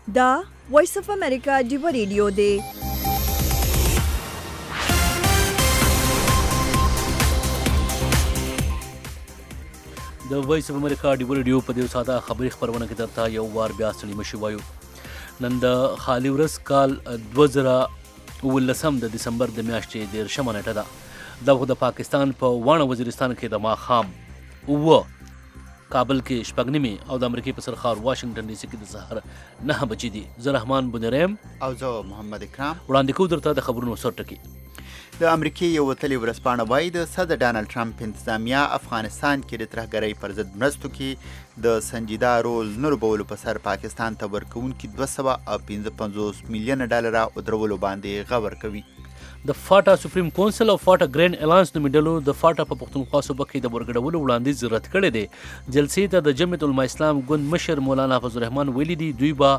دا وایس اف امریکا ډیو ریډیو دی. د وایس اف امریکا ډیو ریډیو په دې ساده خبري خبرونه کې درته یو وار بیا ستړي مشي وایو. نن د خالي ورځ کال 2019 د دسمبر د میاشتې 13 نیټه ده. دا د پاکستان په وانه وزیرستان کې د ماښام 9 کابل کې شپږ نیمې او د امریکې په سرخار واشنگټن ډي سي کې د سهار 9 بجې دي. زه رحمان بنریم او زه محمد اکرام وړاندې کوو درته د خبرونو سر ټکي. د امریکې یو وتلې ورځپاڼه وایي د صدر ډانلډ ټرمپ انتظامیه افغانستان کې د ترهګرۍ پر ضد مرستو کې د سنجیده رول نه لوبولو په سر پاکستان ته ورکوونکي 255 میلیونه ډالر ودرولو باندې غور کوي. د فاټا سپریم کونسل او فاټا ګرین الانس نومي ډلو د فاټا په پښتونخوا صوبه کې د ورګډولو وړاندیز رد کړی دی. جلسې ته د جمعیت العلماء اسلام ګوند مشر مولانا فضل الرحمن ویلي دي دوی به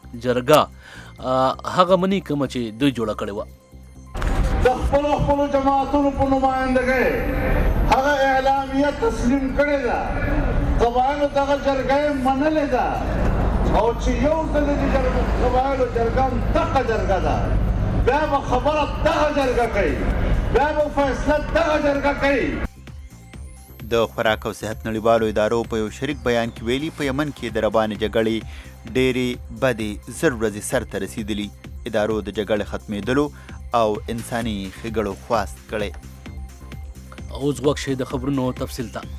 جرګه هغه مني کومه چې دوی جوړه کړې وه. د خپلو جماعتونو په نمایندګۍ هغه اعلامیه تسلیم کړې ده. قبایلو دغه جرګه منلې ده او چې یو ځل د قبایلو جرګه دغه جرګه ده بیا به خبره دغه جرګه کوي بیا به فیصله دغه جرګه کوي. د خوراک او صحت نړیوالو ادارو په یو شریک بیان کې ویلي په یمن کې د روانې جګړې ډېرې بدې زر ورځې سر ته رسېدلي. ادارو د جګړې ختمېدلو او انساني ښېګړو خواست کړی. اوس وخت شي د خبرونو تفصیل ته.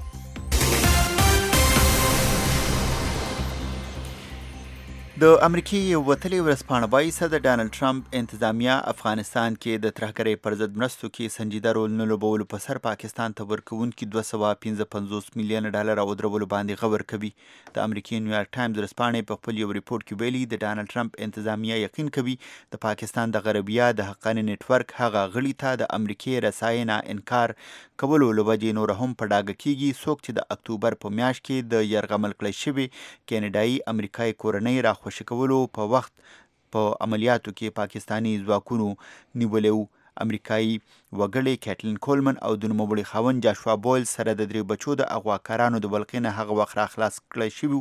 د امریکې یو وتلې ورځپاڼه وایي صدر ډانلډ ټرمپ انتظامیه افغانستان کې د ترهګرۍ پر ضد مرستو کې سنجیده رول نه لوبولو په سر پاکستان ته ورکوونکي 255 میلیونه ډالر ودرولو باندې غور کوي. د امریکې نیویارک ټایمز ورځپاڼې په خپل یو ریپورټ کې ویلي د ډانلډ ټرمپ انتظامیه یقین کوي د پاکستان د غربیه د حقاني نیټورک هغه غړي ته د امریکې رسایي نه انکار کولو له وجې نور هم په ډاګه کیږي څوک چې د اکتوبر په میاشت کې د یرغمل کړی شوي کینیډایي امریکایي کورنۍ راخوشي کولو په وخت په عملیاتو کې پاکستانی ځواکونو نیولې وو. امریکایي وګړي کیټلین کولمن او د نوموړي خاوند جاشوا بویل سره د 3 بچو د اغواکارانو د ولقې نه هغه وخت راخلاص کړی شوي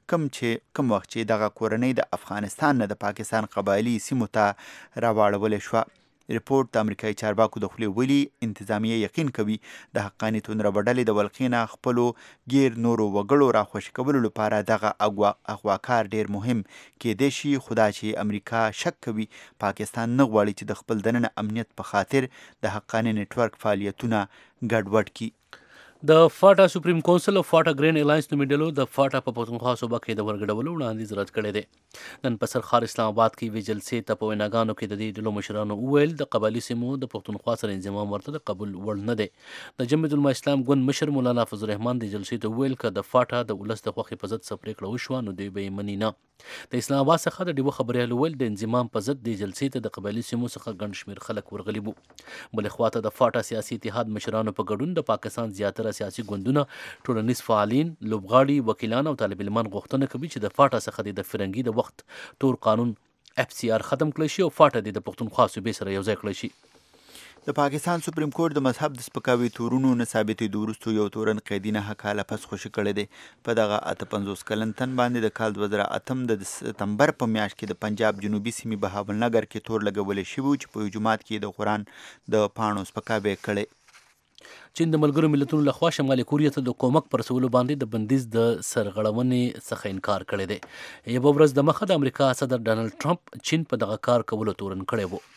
کوم وخت چې دغه کورنۍ د افغانستان نه د پاکستان قبایلي سیمو ته راواړولې شوه. ریپورټ د امریکایي چارواکو د خولې ویلي انتظامیه یقین کوي د حقاني توندره ډلې د ولقې نه خپلو غیر نورو وګړو راخوشي کولو لپاره دغه اغواکار ډیر مهم کېدای شي. خو دا چې امریکا شک کوي پاکستان نه غواړي چې د خپل دننه امنیت په خاطر د حقاني نیټورک فعالیتونه ګډوډ کړي. د فاټا سپریم کونسل او فاټا ګرین الانس نومي ډلو د فاټا په پښتونخوا صوبه کې د ورګډولو وړاندیز رد کړی دی. نن په سرخار اسلام آباد کې یوې جلسې ته په ویناګانو کې د دې ډلو مشرانو وویل د قبایلي سیمو د پښتونخوا سره انضمام ورته د قبول وړ نه دی. د جمعیت العلماء اسلام ګوند مشر مولانا فضل الرحمن د جلسې ته وویل که د فاټا د ولس د خوښې په ضد څه پرېکړه وشوه نو دوی به یې مني نه. د اسلام آباد څخه د ډیوه خبریال وویل د انضمام په ضد د جلسې ته د قبایلي سیمو څخه ګڼ شمېر خلک ورغلي وو. بلې خواته د فاټا سیاسي اتحاد مشرانو په ګډون د پاکستان زیاتره سیاسي ګوندونه ټولنیز فعالین، لوبغاړي، وکیلان او طالب علمان غوښتنه کوي چې د فاټا څخه د فرنګي د وخت تور قانون FCR ختم کړی شي او فاټا د پښتونخوا صوبې سره یوځای کړی شي. د پاکستان سپریم کورټ د مذهب د سپکاوي تورونو نه ثابتېدو وروسته یو تورن قیدي 9 کاله پس خوشي کړی دی. په دغه 58 کلن تن باندې د کال 2008 د ستمبر په میاشت کې د پنجاب جنوبي سیمې بهاولنګر کې تور لګولی شوی و چې په یو جومات کې د قرآن د پاڼو سپکاوی کړی. چین د ملګرو ملتونو لخوا شمالي کوریا ته د کومک پر رسولو باندې د بندیز د سرغړونې څخه انکار کړی دی. یوه ورځ د مخه د امریکا صدر ډانلډ ټرمپ چین په دغه کار کولو تورن کړی و.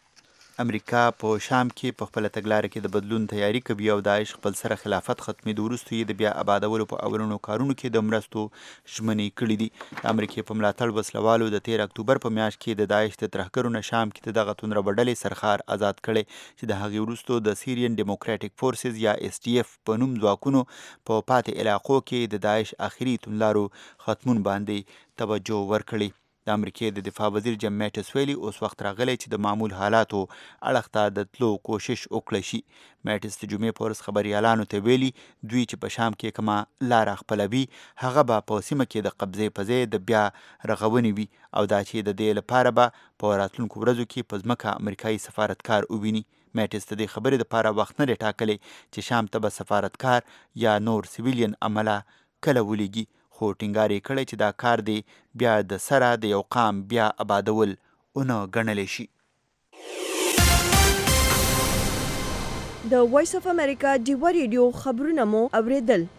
امریکا په شام کې په خپله تګلاره کې د بدلون تیاری کوي او داعش خپل سره خلافت ختمېدو وروسته یې د بیا آبادولو په اولنو کارونو کې د مرستو ژمنې کړي دي. د امریکې په ملاتړ وسلوالو د 13 اکتوبر په میاشت کې د داعش د ترهګرو نه شام کې د دغه توندره ډلې سرخار آزاد کړی چې د هغې وروسته د سیرین ډیموکراټیک فورسز یا SDF په نوم ځواکونو په پاتې علاقو کې د داعش آخري توندلارو ختمون باندې توجه ورکړي. د امریکې د دفاع وزیر جیم میټس ویلي اوس وخت راغلی چې د معمول حالاتو اړخ ته د تلو کوشش وکړی شي. میټس د جمعې په ورځ خبریالانو ته ویلي دوی چې په شام کې کومه لاره خپلوي هغه به په سیمه کې د قبضې په ځای د بیا رغونې وي او دا چې د دې لپاره به په راتلونکو ورځو کې په ځمکه امریکایي سفارتکار وویني. میټس د دې خبرې دپاره وخت نه دی ټاکلی چې شام ته به سفارتکار یا نور سیویلین عمله کله ولیږي، خو ټینګار یې کړی چې دا کار دی بیا د سره د یو قام بیا آبادول ونه ګڼلی شي. د وایس اف امریکا ډیوه ریډیو خبرونه مو اوریدل.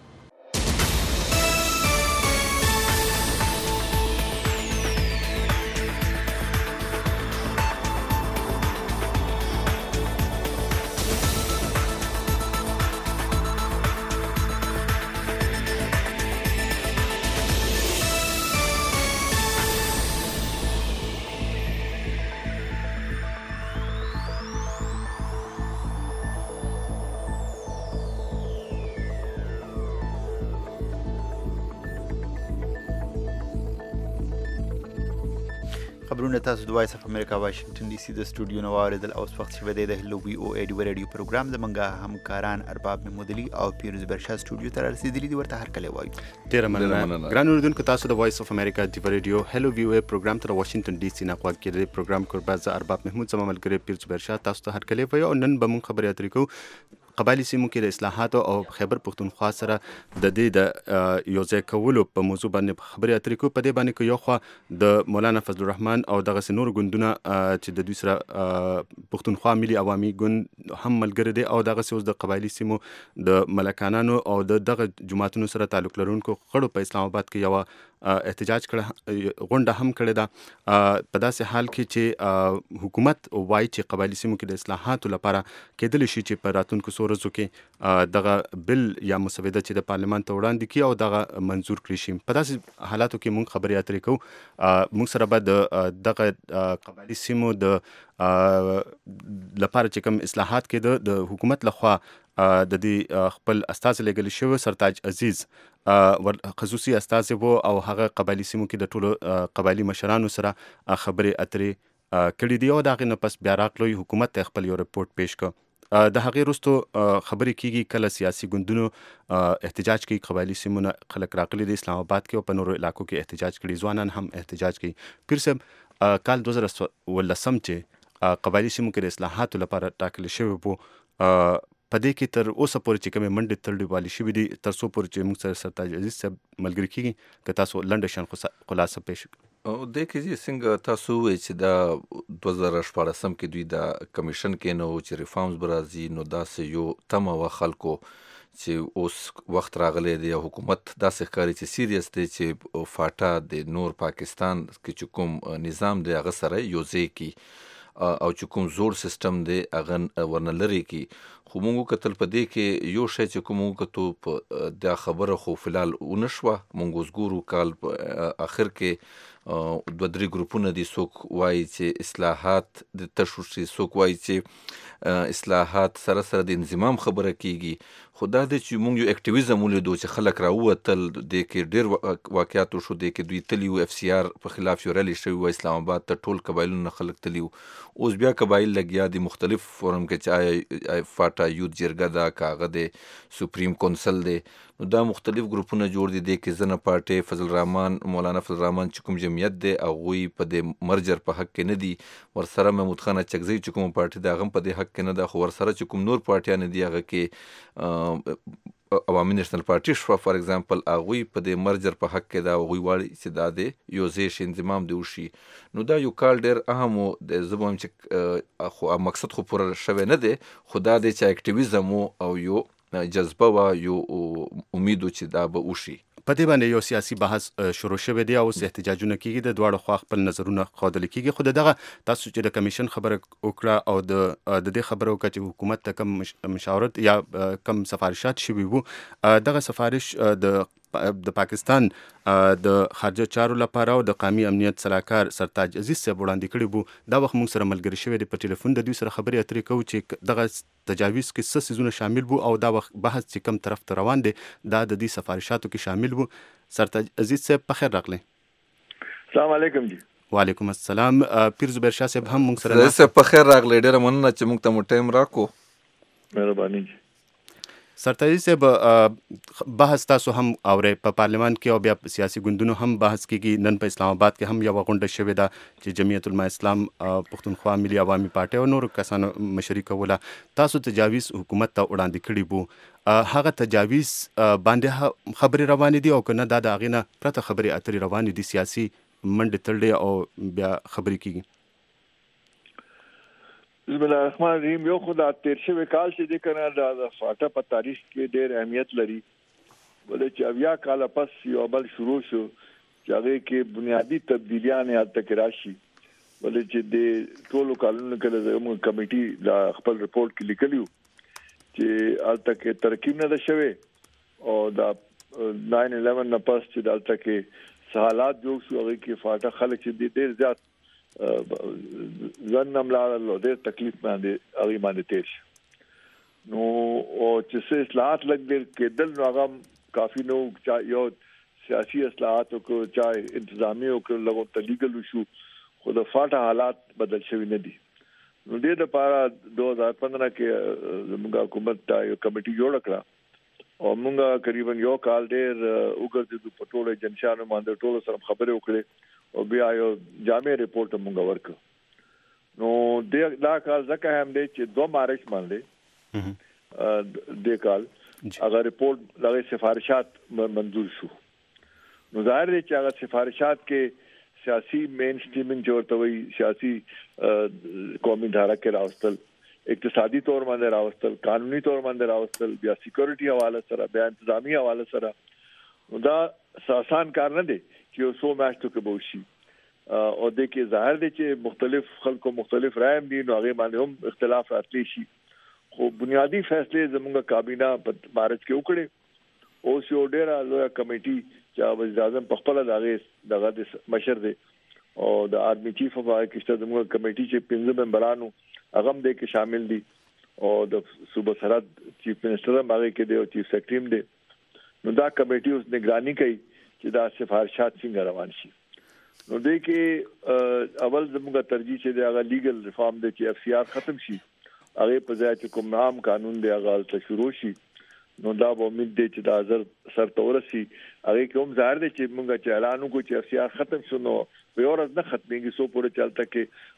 خبرونه تاسو د وایس اف امریکا واشنگټن ډي سي د سټوډیو نه واورېدل. اوس وخت شوی دی د هلو وی او ای ډیوه ریډیو پروګرام زموږ همکاران ارباب محمودعلي او پیروز برشا سټوډیو ته رسېدلي دي. ورته هرکلی وایو. ډېره مننه ګران اورېدونکو، تاسو د وایس اف امریکا ډیوه ریډیو هلو وی او ای پروګرام ته واشنگټن ډي سي نه غوږ کېدئ. پروګرام کوربه زه ارباب محمود، زما ملګری پیروز برشا تاسو ته هرکلی وایو. او نن به مونږ خبرې اترې کوو قبایلي سیمو کې د اصلاحاتو او خیبر پښتونخوا سره د دې د یو ځای کولو په موضوع باندې خبرې اترې کوو. په دې باندې که یو خوا د مولانا فضل الرحمن او دغسې نور ګوندونه چې د دوی سره پښتونخوا ملي عوامي ګوند هم ملګری دی او دغسې اوس د قبایلي سیمو د ملکانانو او د دغه جماعتونو سره تعلق لرونکو غړو په اسلام آباد کې یوه احتجاج غونډه هم کړې ده. په داسې حال کې چې حکومت وایي چې قبایلي سیمو کې د اصلاحاتو لپاره کېدلی شي چې په راتلونکو څو ورځو کې دغه بل یا مسوده چې د پارلمان ته وړاندې کړي او دغه منظور کړي شي. په داسې حالاتو کې موږ خبرې اترې کوو. موږ سره به د دغه قبایلي سیمو د لپاره چې کوم اصلاحات کېده د حکومت لخوا د دې خپل استازی لېږلی شوی سرتاج عزیز خصوصي استازی و او هغه قبایلي سیمو کې د ټولو قبایلي مشرانو سره خبرې اترې کړي دي او د هغې نه پس بیا راغلو حکومت ته خپل یو رپورټ پیش کړ. د هغې وروستو خبرې کېږي کله سیاسي ګوندونو احتجاج کوي. قبایلي سیمو نه خلک راغلي د اسلام آباد کې او په نورو علاقو کې احتجاج کړي، ځوانان هم احتجاج کوي. پیر صاحب، کال 2018 چې قبایلي سیمو کې د اصلاحاتو لپاره ټاکل شوی و، په دې کې تر اوسه پورې چې کومې منډې تړلې والي شوي دي تر څو پورې چې موږ سره سرتاج عزیز صاحب ملګري کېږي، که تاسو لنډه شان خلاصه پیش کړئ. دې کې څنګه تاسو ووایئ چې دا 2014 کې دوی دا کمیشن کې نو چې ریفارمز به راځي، نو داسې یو تمه وه خلکو چې اوس وخت راغلی دی او حکومت داسې ښکاري چې سیریس دی چې فاټا د نور پاکستان کې چې کوم نظام دی هغه سره یو ځای کړي او چې کوم زوړ سیستم دی هغه ورنه لرې کړي. خو موږ وکتل په دې کې یو شی چې کوم وکتو په دا خبره خو فلحال ونه شوه. موږ اوس ګورو کال په اخر کې 2-3 ګروپونه دي، څوک وایي چې اصلاحات د تشو شي، څوک وایي چې اصلاحات سره سره د انضمام خبره کیږي. خو دا دی چې موږ یو اکټیویزم ولیدو چې خلک راووتل، دې کې ډېر واقعات وشو. دې کې دوی تلي وو، اف سی آر په خلاف یو ریلي شوی و اسلام آباد ته، ټول قبایلونه خلک تلي وو. اوس بیا قبایل لګیا دي مختلف فورم کې چې آیا فاټا یوت جرګه ده که هغه د سپریم کونسل دی، نو دا مختلف ګروپونه جوړ دي. دې کې زنه پارټۍ فضل الرحمن مولانا فضل الرحمن چې کوم جمعیت دی هغوی په دې مرجر په حق کې نه دي. ورسره محمود خان اچکزی چې کوم پارټي ده هغه هم په دې حق کې نه ده. خو ورسره چې کوم نور پارټیان دي هغه کې عوامي نیشنل پارټي شوه فار اگزامپل، هغوی په دې مرجر په حق کې ده. هغوی غواړي چې دا د یو ځای شي، انضمام دې وشي. نو دا یو کال ډېر اهم و. زه به وایم چې خو مقصد خو پوره شوی نه دی، خو دا دی چې اکټیویزم او یو جذبه و، یو امید و چې دا به وشي. په دې باندې یو سیاسي بحث شروع شوی دی او اوس احتجاجونه کېږي، د دواړو خوا خپل نظرونه ښودل کېږي. خو دغه تاسو چې د کمیشن خبره وکړه او د دې خبره وکړه چې حکومت ته کم مشاورت یا کم سفارشات شوي وو، دغه سفارش د پاکستان د خارجه چارو لپاره او د قومي امنیت سلاکار سرتاج عزیز صاحب وړاندې کړی وو. دا وخت موږ سره ملګري شوی دی په ټلیفون، د دوی سره خبرې اترې کوو چې دغه تجاویز کې څه څیزونه شامل وو او دا وخت بحث چې کوم طرف ته روان دی دا د دې سفارشاتو کې شامل وو. سرتاج عزیز صاحب په خیر راغلی. السلام علیکم جی. وعلیکم السلام. پیر زبیر شاه صاحب هم موږ سره په خیر راغلی. ډېره مننه چې موږ ته مو ټایم راکو. مهرباني جی. سرتاجي صاحب بحث تاسو هم اورې په پارلیمان کې او بیا سیاسي ګوندونو هم بحث کیږي. نن په اسلام آباد کې هم یو غونډه شوې ده چې جمعیت العلماء اسلام، پښتونخوا ملي عوامي پارټي او نور کسانو مشري کوله. تاسو تجاویز حکومت ته وړاندې کړي بو، هغه تجاویز باندې خبرې روانې دي او کنه دا د هغې نه پرته خبرې اترې روانې دي، سیاسي منډې تړلې او بیا خبرې کیږي؟ بسم الله الرحمن الرحیم. یو خو دا تیر شوی کال چې د کنه د فاټا په تاریخ کې ډېر اهمیت لري، ولې چې اویا کال پس یو بل شروع شو چې هغه کې بنیادی تبدیلیاں هلته کې راشي، ولې چې د ټولو کالونو کې زموږ کمیټي د خپل رپورت کې لیکلیو چې هلته کې ترکیب نه ده شوی او دا 9/11 نه پس چې هلته کې حالات جوړ شو، هغه کې فاټا خلک چې ډېر زیات ځان نملاله ډېر تکلیف باندې هغه باندې تیر شو. نو او چې څه اصلاحات لګ ډېر کېدل نو هغه کافي نو یو سیاسي اصلاحات کو چا انتظامی او کو لګو تلیګل شو، خو د فاټا حالات بدل شوی نه دي. نو دې لپاره 2015 کې زموږ حکومت یو کمیټي جوړ کړه او موږ تقریبا یو کال ډېر وګرځېدو په ټولو جنشانو باندې، ټولو سره خبرې وکړې او بیا یو جامع ریپورت موږ ورکړ. نو دا کال ځکه هم دی چې 2 مارچ باندې د کال هغه ریپورت لغه سفارشات منظور شو. نو ظاهر دی چې هغه سفارشات کې سیاسي مین سټریمینګ جوړته وي، سیاسي قومي دھاره کې راوستل، اقتصادي تور باندې راوستل، قانوني تور باندې راوستل، بیا سکیورټي حواله سره، بیا انتظامی حواله سره. نو دا آسان کار نه دی چې یو 100 میاشتو کې بوشي او د کې ظاهر دی چې مختلف خلکو مختلف رائے دي، نو هغه باندې هم اختلاف راتلی شي. خو بنیادی فیصله زموږ کابینه په مارچ کې وکړي او یو ډېر لوی کمیټي چې وزیر اعظم په خپل دغه مشر دی او د آرمي چیف اف آرمی کې زموږ کمیټي چې 15 ممبرانو هغه هم د کې شامل دي او د صوبه سرحد چیف منسٹر هم هغه کې دی او چیف سیکرټری هم دی. نو دا کمیټي اوس نگرانی کوي چې دا سفارشات څنګه روان شي. نو دې کې اول زموږ ترجیح چې دا لیګل ریفارم دی چې اف سی آر ختم شي، هغه په ځای چې کوم عام قانون دی هغه ته شروع شي. نو دا به امید دی چې دا زر سر تورسي. هغه کوم ظاهر دی چې موږ چې اعلان وکړو چې اف سی آر ختم شو، نو په اورز نه ختميږي، سو پورې چلته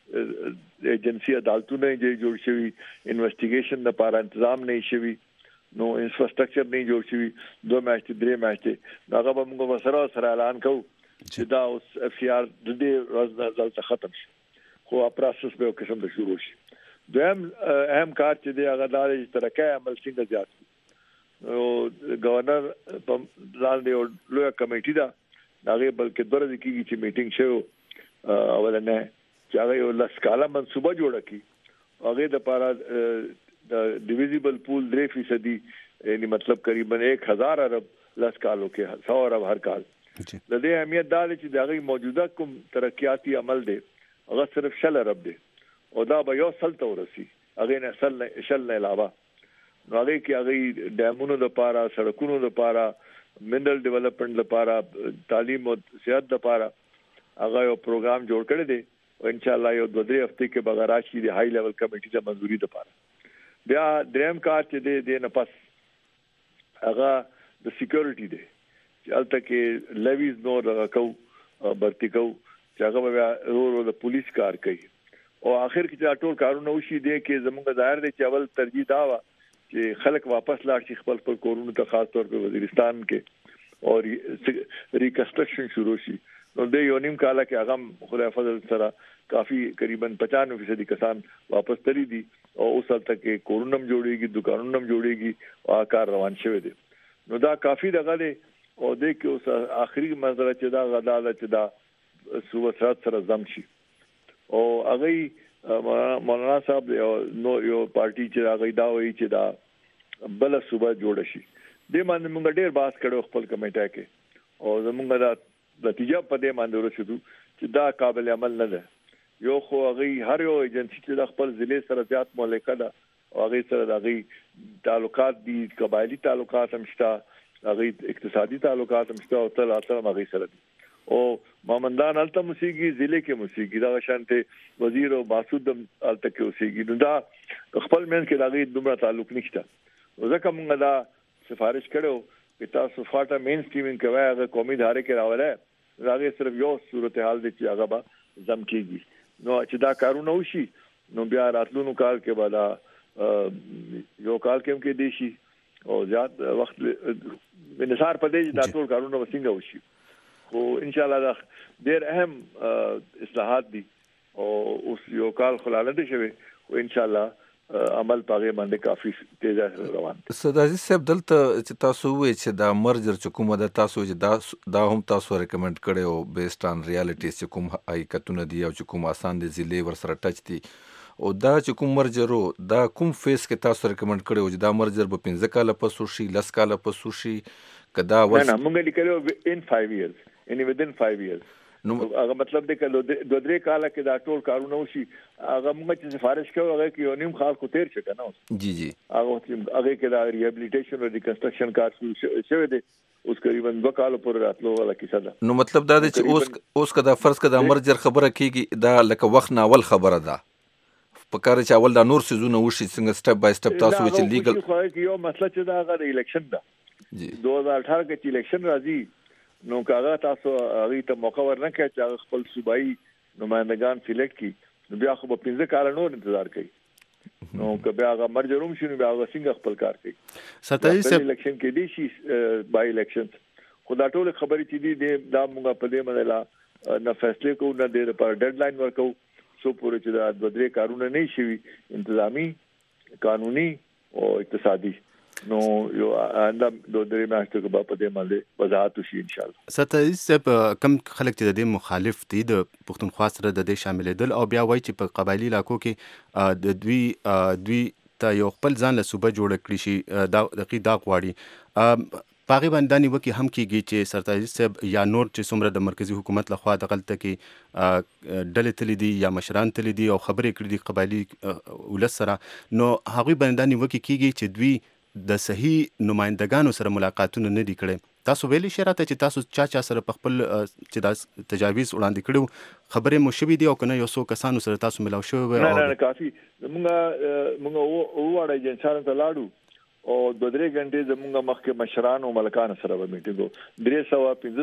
کې ایجنسی عدالتونه جوړ شوي، انویسټیګیشن لپاره تنظیم نه شوي، نو انفراستراکچر نه جوړ شوی. 2 میاشتې 3 میاشتې هغه به موږ سره اعلان کوو چې دا اوس اف سی آر د دې ورځ نه ختم شي، خو پروسس به قسم ته شروع شي. دویم اهم کار چې دی هغه دا چې ترقه عمل څنګه زیات شي. او گورنر په ځان دی لوی کمیټي دا هغه بلکې د ورځې کې چې میټینګ شو اولنه چې هغه یو لاس کاله منصوبه جوړه کی، هغه د لپاره د ډیویزیبل پول 3% یعنی مطلب قریبا 1000 ارب لاس کالو کې 100 ارب هر کال. د دې اهمیت دا چې د هغه موجوده کوم ترقیاتی عمل دی هغه صرف 100 ارب دی او دا به یو سل تورسي، هغه نه شل نه علاوه. نو هغه کې هغه ډیمونو لپاره، سړکونو لپاره، منرل ډیولپمنٹ لپاره، تعلیم او صحت لپاره هغه یو پروګرام جوړ کړی دی او ان شاء الله یو 2-3 هفته کې به راشي د هاي لیول کمیټي ته منځوري لپاره. بیا دریم کار چې دی نه پس هغه د سکیورټي دی چې الته کې لیویز نو راکاو برتی کو چې هغه بیا د پولیس کار کوي او اخر کې چې ټول کارونه وشي دی کې زموږ ظاهر دی چې اول ترجیح دا و چې خلک واپس لاړ شي خپل کورونو ته، خاص طور په وزیرستان کې او ریکنسټرکشن شروع شي. نو د یو نیم کال کې هغه خدای فضل سره کافی قریبا 95% کسان واپس تللی دي او اوس تک کې کورونم جوړيږي، دکانونم جوړيږي او کار روان شوی دی. نو دا کافی دغه دی او د کې اوس اخري منظره چې دا غداله چې دا صوبه سرحد سره زم شي او هغه مولانا صاحب نو یو پارټي چې هغه دا وایي چې دا بل صوبه جوړ شي. د باندې موږ ډېر باس کړو خپل کمیټه کې او زموږ دا نتیجه په دې باندې ورسېدو چې دا قابل عمل نه ده. یو خو هغه هر یو ایجنسی چې د خپل ضلع سره زیات ملکه ده او هغه سره د هغه تعلقات دي، قبایلی تعلقات هم شته، هغه اقتصادي تعلقات هم شته او تل اثر هغه سره دي او مامندان الته موسیقي ضلع کې موسیقي دا شانته وزیر او ماسود الته کې موسیقي. نو دا خپل من کې هغه دومره تعلق نشته. ځکه موږ دا سفارش کړو چې تاسو فاټا مین سټریمینګ کوي هغه قومي ادارې کې راوړل هغه صرف یو صورتحال دي چې هغه به زم کیږي نو چې دا کارونه وشي نو بیا راتلونکو کال کې به دا یو کال کې دی شي او زیات وخت انحصار پدې دا ټول کارونه وسنګ وشي خو ان شاء الله دا ډېر اهم اصلاحات دي او اوس یو کال خلاله دي شوی او ان شاء الله عمل پاغه باندې کافي تیز روان دي. سدازي صاحب دلته چې تاسو وایي چې دا مرجر چې کومه د تاسو چې دا هم تاسو ریکمند کړي او بیسډ آن ریالټي چې کوم حقیقتونه دي او چې کوم آسان دي ضلع ور سره ټچ دي او دا چې کوم مرجرو دا کوم فیس کې تاسو ریکمند کړي او چې دا مرجر به 15 کاله پس وشي 10 کاله پس وشي کدا نه موږ لیکلو in 5 years any within 5 years نو هغه مطلب دی چې 2-3 کاله کې دا ټول کارونه وشي هغه موږ چې سفارش کوو هغه کې یو نیم خال کو تیر شي کنه جی هغه کې دا ریهابلیټیشن او ریکنسټرکشن کار شوی دی اوس تقریبا 2 کال پورې راتلو ولا کیسه ده نو مطلب دا دی چې اوس کدا فرض کدا مرجر خبره کیږي دا لکه وخت ناول خبره ده په کار چې اول دا نور سيزونه وشي څنګه سټپ بای سټپ تاسو چې لیګل خو یو مسله چې دا غو الیکشن ده جی 2018 کې چې الیکشن راځي نو کاغه تاسو هغه ته موقع ورنکړئ چې هغه خپل صوبایي نمائندگان سلیکټ کړي نو بیا خو په 15 کال نور انتظار کوي نو که بیا هغه مرجروم شنو بیا هغه څنګه خپل کار کوي ستاسو په الیکشن کې دي شي بای الیکشن خو دا ټول خبرې چې دي دا موږ په دې باندې نه فیصله کوو نه د پر ډیډلاین ورکو سو پورې چې دا 2-3 کارونه نه شي انتظامی قانوني او اقتصادي نو یو انده 2-3 میاشتې کې په دې باندې وضاحت وشي ان شاء الله. ستاسو کم خلک چې د مخالف دي د پښتونخوا سره د دې شامل دي او بیا وایي چې په قبایلی علاقو کې د دوی ته یو خپل ځان له صوبه جوړ کړی شي دا دقیق غواړي باغی باندې نیوکه هم کیږي چې سرتاج صاحب یا نور چې څومره د مرکزی حکومت لخوا د غلطه کې ډلې تللی دي یا مشران تللی دي او خبرې کړې دي قبایلی ولس سره نو هغه باندې نیوکه کیږي چې دوی د صحیح نمائندگانو سره ملاقاتونه نه دي کړي تاسو ویلي شراته چې تاسو چا سره په خپل چې د تجاویز وړاندې کړو خبرې مو شوي دي او کنه یو څو کسانو سره تاسو ملاو شوی نه کافي موږ وړای جنسان ته لاړو او 2-3 غنټې زموږ مخکې مشران او ملکان سره و میټینګو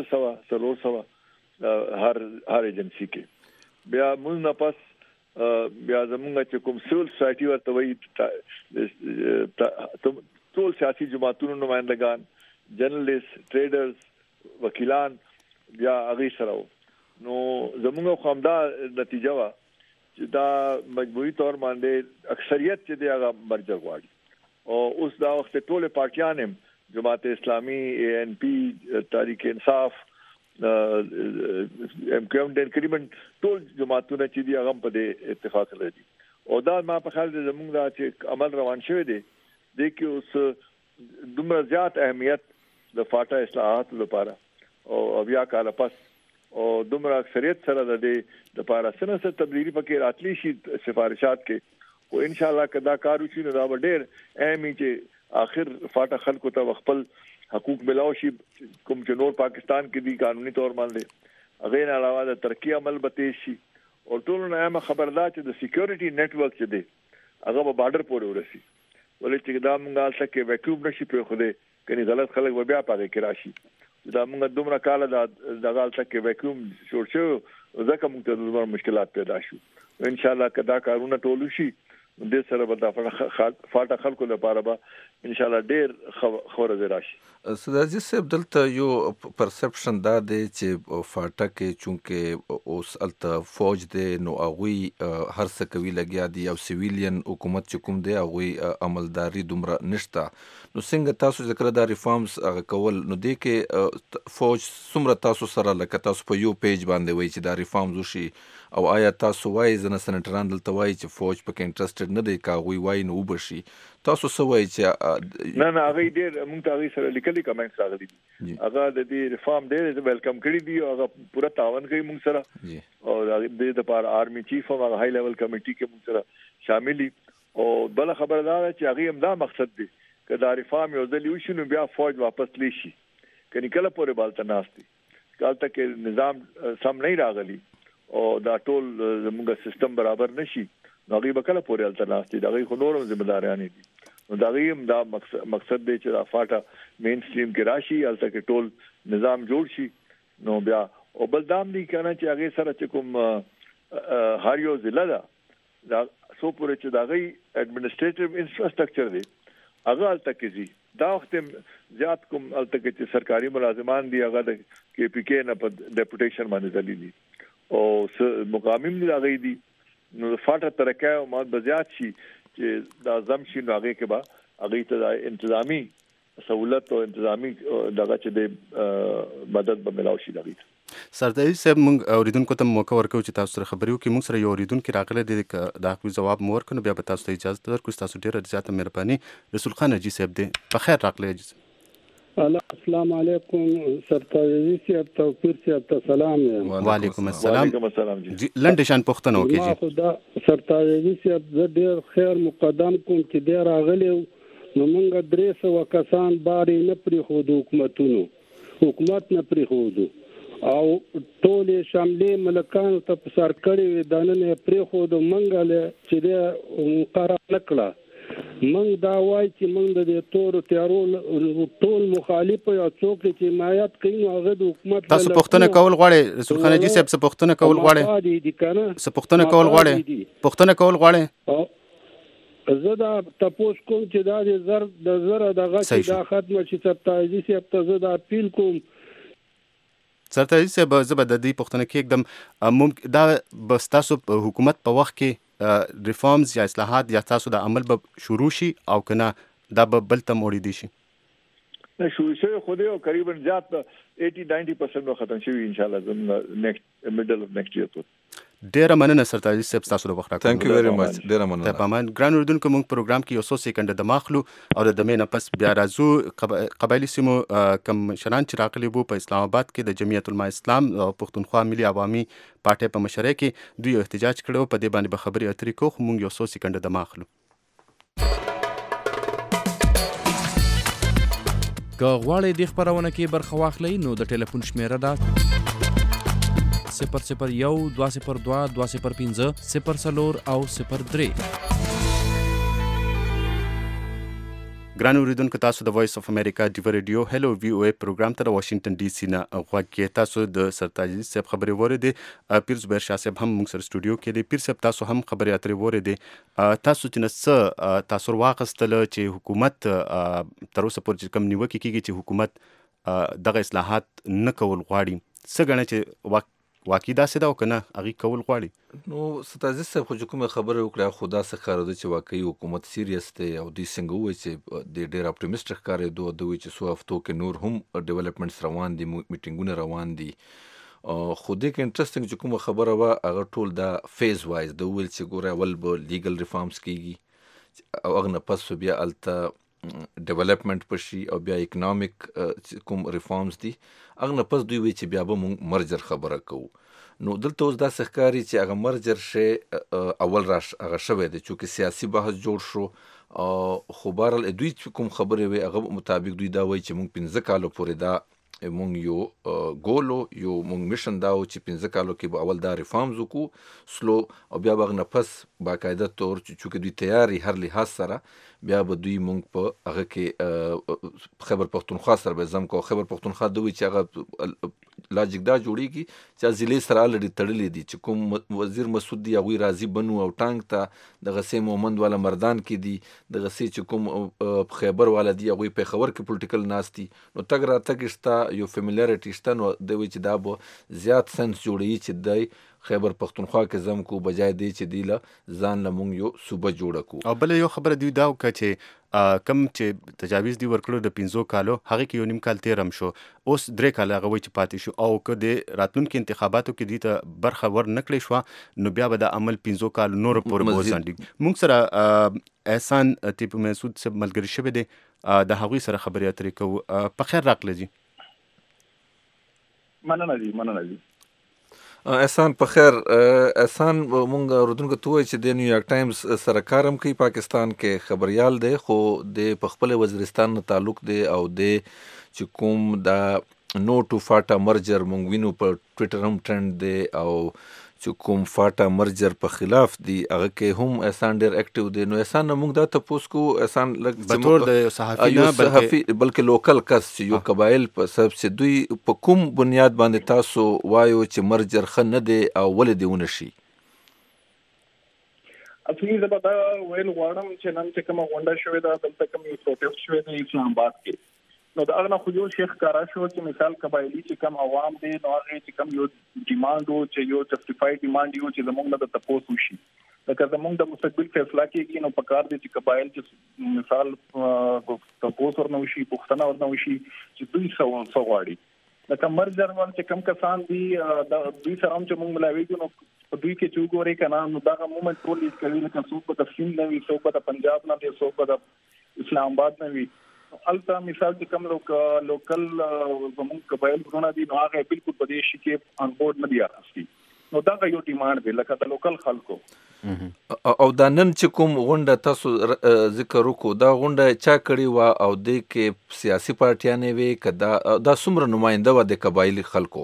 300-500 هر ایجنسی کې بیا موږ نه پس بیا زموږ چې کوم سیول سوسایټي ورته وایي ټول سیاسي جماعتونو نمائندگان جرنالست ټریډرز وکیلان بیا هغه سره نو زموږ خامدا نتیجه وا چې دا مجموعي تور باندې اکثریت چې دی هغه مرجع غواړي او اوس دا وخت ټول پارټیان هم جماعت اسلامي ANP تحریک انصاف MQM تقریبا ټول جماعتونه چې دی هغه په دې اتفاق لري او دا ما په خیال د زموږ دا چې عمل روان شوی دی د کې اوس دومره زیات اهمیت د فاټا اصلاحات لپاره او بیا کال پس او دومره اکثریت سره د دې لپاره سره تبدیلی پکې راتلی شي سفارشات کې او ان شاء الله کدا کار وشي نو دا ډېر اهم چې اخر فاټا خلکو ته خپل حقوق ملاو شي کوم چې نور پاکستان کې دي قانوني تور باندې هغه نه علاوه د ترقی عمل به شي او ټول نه خبردار چې د سکیورټي نتورک چې دی هغه په بارډر پورې ورسي ولې چې دا مونږه الته کې ویکیوم نشي په خوده کني غلط خلک بیا پاره کې راشي دا مونږ دومره کال دا الته کې ویکیوم جوړ شو ځکه موږ ته دومره مشکلات پیدا شو ان شاء الله کدا کارونه ټول شي د سره به د فاټا خلکو لپاره به ان شاء الله ډېر خبره راشي سدازي صاحب دلته یو پرسپشن دا دی چې فاټا کې چونکه اوس الته فوج دی نو هغه هر څه کوي لګیا دي او سیویلین حکومت چې کوم دی هغه عملداري دومره نشته نو څنګه تاسو ذکر دا ریفارمز کول نو دی کې فوج څومره تاسو سره لکه تاسو په یو پیج باندې وایي چې دا ریفارمز وشي او آیا تاسو وایي ځنه سنټران دلته وایي چې فوج پکې انټرېسټډ نه دی کاغوي وایي نو وبشي تاسو څه وایي چې نه هغه ډېر موږ ته هغه سره لیکلي کمنټس راغلي دي هغه د دې ریفارم ډېر ویلکم کړی دی او هغه پورا تعاون کوي موږ سره او د دې لپاره آرمي چیف او هغه های لیول کمیټي کې موږ سره شامل دي او بل خبردار چې هغه هم دا مقصد دی چې دا ریفارم یو ځل وشي نو بیا فوج واپس لیشي کني کله پورې بالته ناشتي کله تک نظام سم نه راغلي او دا ټول زموږ سیستم برابر نشي نو هغه به کله پورې التناستي دا غي خو نورم ذمہ داریان دي نو دا غیم دا مقصد دی چې دا فاټا مین سټریم کې راشي الته کې ټول نظام جوړ شي. نو بیا او بل دام دی کنه چې هغه سره چې کوم هر یو ضلع دا سو پورې چې دا غي اډمنسټریټیو انفراستراکچر دی هغه الته کې زی دا وخت زیات کوم الته کې چې سرکاري ملازمان دي هغه د کې پی کې نه په ډیپوټیشن باندې دلی دي او مقامین دي هغه دي. نو فاټا ترکه او مال بزیات شي چې دا زم شي نو هغه کې با هغه ته انتظامی سہولت او انتظامی دغه چې د مدد به ملاوي شي دغه. سردار صاحب موږ اوریدونکو ته موقع ورکوي چې تاسو سره خبرې وکړي. موږ سره یو اوریدونکو راغلی دی دا کوم جواب مو ورکړو بیا به تاسو ته اجازه درکړو. تاسو ډیره زیاته مهرباني. رسول خان حاجی صاحب دی په خیر راغلی. السلام علیکم سردار صاحب توفیق صاحب ته سلام. وعلیکم السلام. جی لنډ شان پوښتنه وکړئ. ما خدا سردار صاحب زه ډیر خیر مقدم کوم چې ډیر راغلی نو موږ 300 کسان بارې نه پرې خو حکومت نه پرې خو او ټول شاملې ملکانو ته په سر کړی دانه پرې خو د منګل چې د قرار نکړه. موږ دا وایي چې موږ د تور تیارو ټول مخالف یا څوک چې حمایت کوي نو هغه د حکومت تاسو پوښتنه کول غواړئ رسول خان حاجی صاحب څه پوښتنه کول غواړئ زه دا تاسو کوم چې دا د زر دغه چې دا ختم شي سرتاجي صاحب ته زه دا اپیل کوم. سرتاجي صاحب زه به د دې پوښتنه کې एकदम دا بس تاسو حکومت په وخت کې ریفارمز یا اصلاحات یا تاسو د عمل به شروع شي او کنه دا به بل تم وړي دي شي نه شروع شي خو دې تقریبا زیات 80-90% ختم شي ان شاء الله نیکسټ میډل اف نیکسټ ایئر. ډیره مننه سرتاجي صاحب تاسو د وخت راکړو. ثانک یو ویری مچ. ډیره مننه. تمام ګران اوردونکو موږ پروګرام کې یو څو سکند د ماخلو او د دمه نه پس بیا راځو قبایلی سیمو کم شران چې راغلي وو په اسلام آباد کې د جمعیت العلماء اسلام او پښتونخوا ملي عوامي پارټي په مشرۍ کې دوی احتجاج کړو. په دې باندې به خبرې اترې کوو. موږ یو څو سکند د ماخلو. که غواړئ د خبرونه کې برخه واخلئ نو د ټلیفون شمیره ده 001 202 205 04 او 03. ګران اوریدونکو تاسو د وایس اف امریکا ډیو ریډیو هلو وی او ای پروګرام ته واشنگټن ډي سي نه غواړئ کې تاسو د سرتاجي صاحب خبرې وریدي. پیر زبیر شاه صاحب هم موږ سره سټوډیو کې دی. پیر صاحب تاسو هم خبرې اترې وریدي. تاسو چې نس تاسو واغستل چې حکومت تر اوسه پورې کوم نیوکه کیږي چې حکومت دغه اصلاحات نه کول غواړي څه غواړي چې واقعي داسې ده او کنه هغه کول غواړي. نو ستاسو څخه خو کومه خبره وکړه خدا څخه ښکاره ده چې واقعي حکومت سیریس دی او دوی څنګه وایي چې د ډېر اپټیمیسټک ښکارېدو دوی چې څو هفتو کې نور هم ډیولپمنټس روان دي میټینګونه روان دي. خو دې کې انټرسټینګ چې کومه خبره وه هغه ټول دا فیز وایز د ویل چې ګوره اول به لیګل ریفارمز کیږي او هغه نه پس بیا هلته ډیولپمنټ پشي او بیا اکنامک کوم ریفارمز دي هغه نه پس دوی وایي چې بیا به مونږ مرجر خبره کوو. نو دلته اوس دا ښکاري چې هغه مرجر شی اول هغه شوی دی چونکې سیاسي بحث جوړ شو خو بهرحال دوی چې کوم خبرې وي هغه مطابق دوی دا وایي چې مونږ 15 کالو پورې دا مونږ یو ګولو یو مونږ میشن دا و چې 15 کالو کې به اول دا ریفارمز وکړو سلو او بیا به هغه نه پس باقاعده طور چونکې دوی تیاري هر لحاظ سره بیا به دوی مونږ په هغه کې خیبر پښتونخوا سره به زم کو. خیبر پښتونخوا دوی چې هغه لاجیک دا جوړیږي چې ضلع سره الډي تړلې دي چې کوم وزیر مسعود دی هغوی راځي بنو او ټانک ته دغه سي مومند والا مردان کې دي دغه سي چې کوم خیبر والا دی هغوی په خبر کې پولیټیکل ناست دي نو تګ راتګ شته یو فیملیریټي شته نو دوی چې دا به زیات سنس جوړوي چې دی خیبر پښتونخوا کې زم کو بجای دی چې دی له ځان له مونږ یو صوبه جوړه کو. او بل یو خبره دوی دا وکړه چې کم چې تجاویز دی ورکړو د 15 کالو هغه کې یو نیم کال تیرم شو اوس 3 کال هغه وای چې پاتې شو او که د راتلونکو انتخاباتو کې دی ته برخه ور نکړې شو نو بیا به د عمل 15 کال نور پورې وځاندي. موږ سره احسان ټیپ مسعود صاحب ملګری شوی دی د هغوی سره خبرې اترې کوو. په خیر راغلی جی. مننه جی. احسان په خیر. احسان مونږ اورېدونکو ته وایي چې د نیویارک ټایمز سره کار هم کوي پاکستان کې خبریال دی خو د په خپل وزیرستان نه تعلق دی او د چې کوم دا نو ټو فاټا مرجر مونږ وینو په ټویټر هم ټرند دی او چې کوم فاټا مرجر په خلاف دی هغه کې هم احسان ډیر اکټیو دی. نو احسان موږ دا تاسو کو احسان بطور د صحافي نه بلکې لوکل کس چې یو قبایل په سبب چې دوی په کوم بنیاد باندې تاسو وایو چې مرجر خن نه دی او ولې دیونه شي؟ اصلي زبدا ویل غواړم چې نن چې کومه غونډه شوې ده دلته کوم یو پروټیسټ شوی دی اسلام آباد کې. نو دا هغه خو یو شیخ کارا شو چې مثال قبایلی چې کم عوام دي نو هغه چې کم یو ډیماند او چې یو جسټیفاید ډیماند یو چې زمونږ د تپوس وشي لکه زمونږ د مستقبل فیصله کېږي نو پکار دي چې قبایل چې مثال تپوس ورنه وشي پښتنه ورنه وشي چې دوی څه غواړي لکه مرجر ول چې کم کسان دي د دوی سره هم چې موږ ملاويږو نو په دوی کې چې وګوري کنه نو دا مومنت ټول یې کوي لکه څوک په تفصیل نه وي څوک په پنجاب نه وي څوک په اسلام آباد نه وي. البته مثال چې کوم لوکل زموږ قبایل ورونه دي نو هغه بالکل په دې شي کې ان بورډ نه دی راځي. نو دا یو ډیماند دی لکه د لوکل خلکو. او دا نن چې کوم غونډه تاسو ذکر وکړو دا غونډه چا کړی و او د کې سیاسي پارټیانې وي کدا دا څومره نماینده و د قبایلی خلکو؟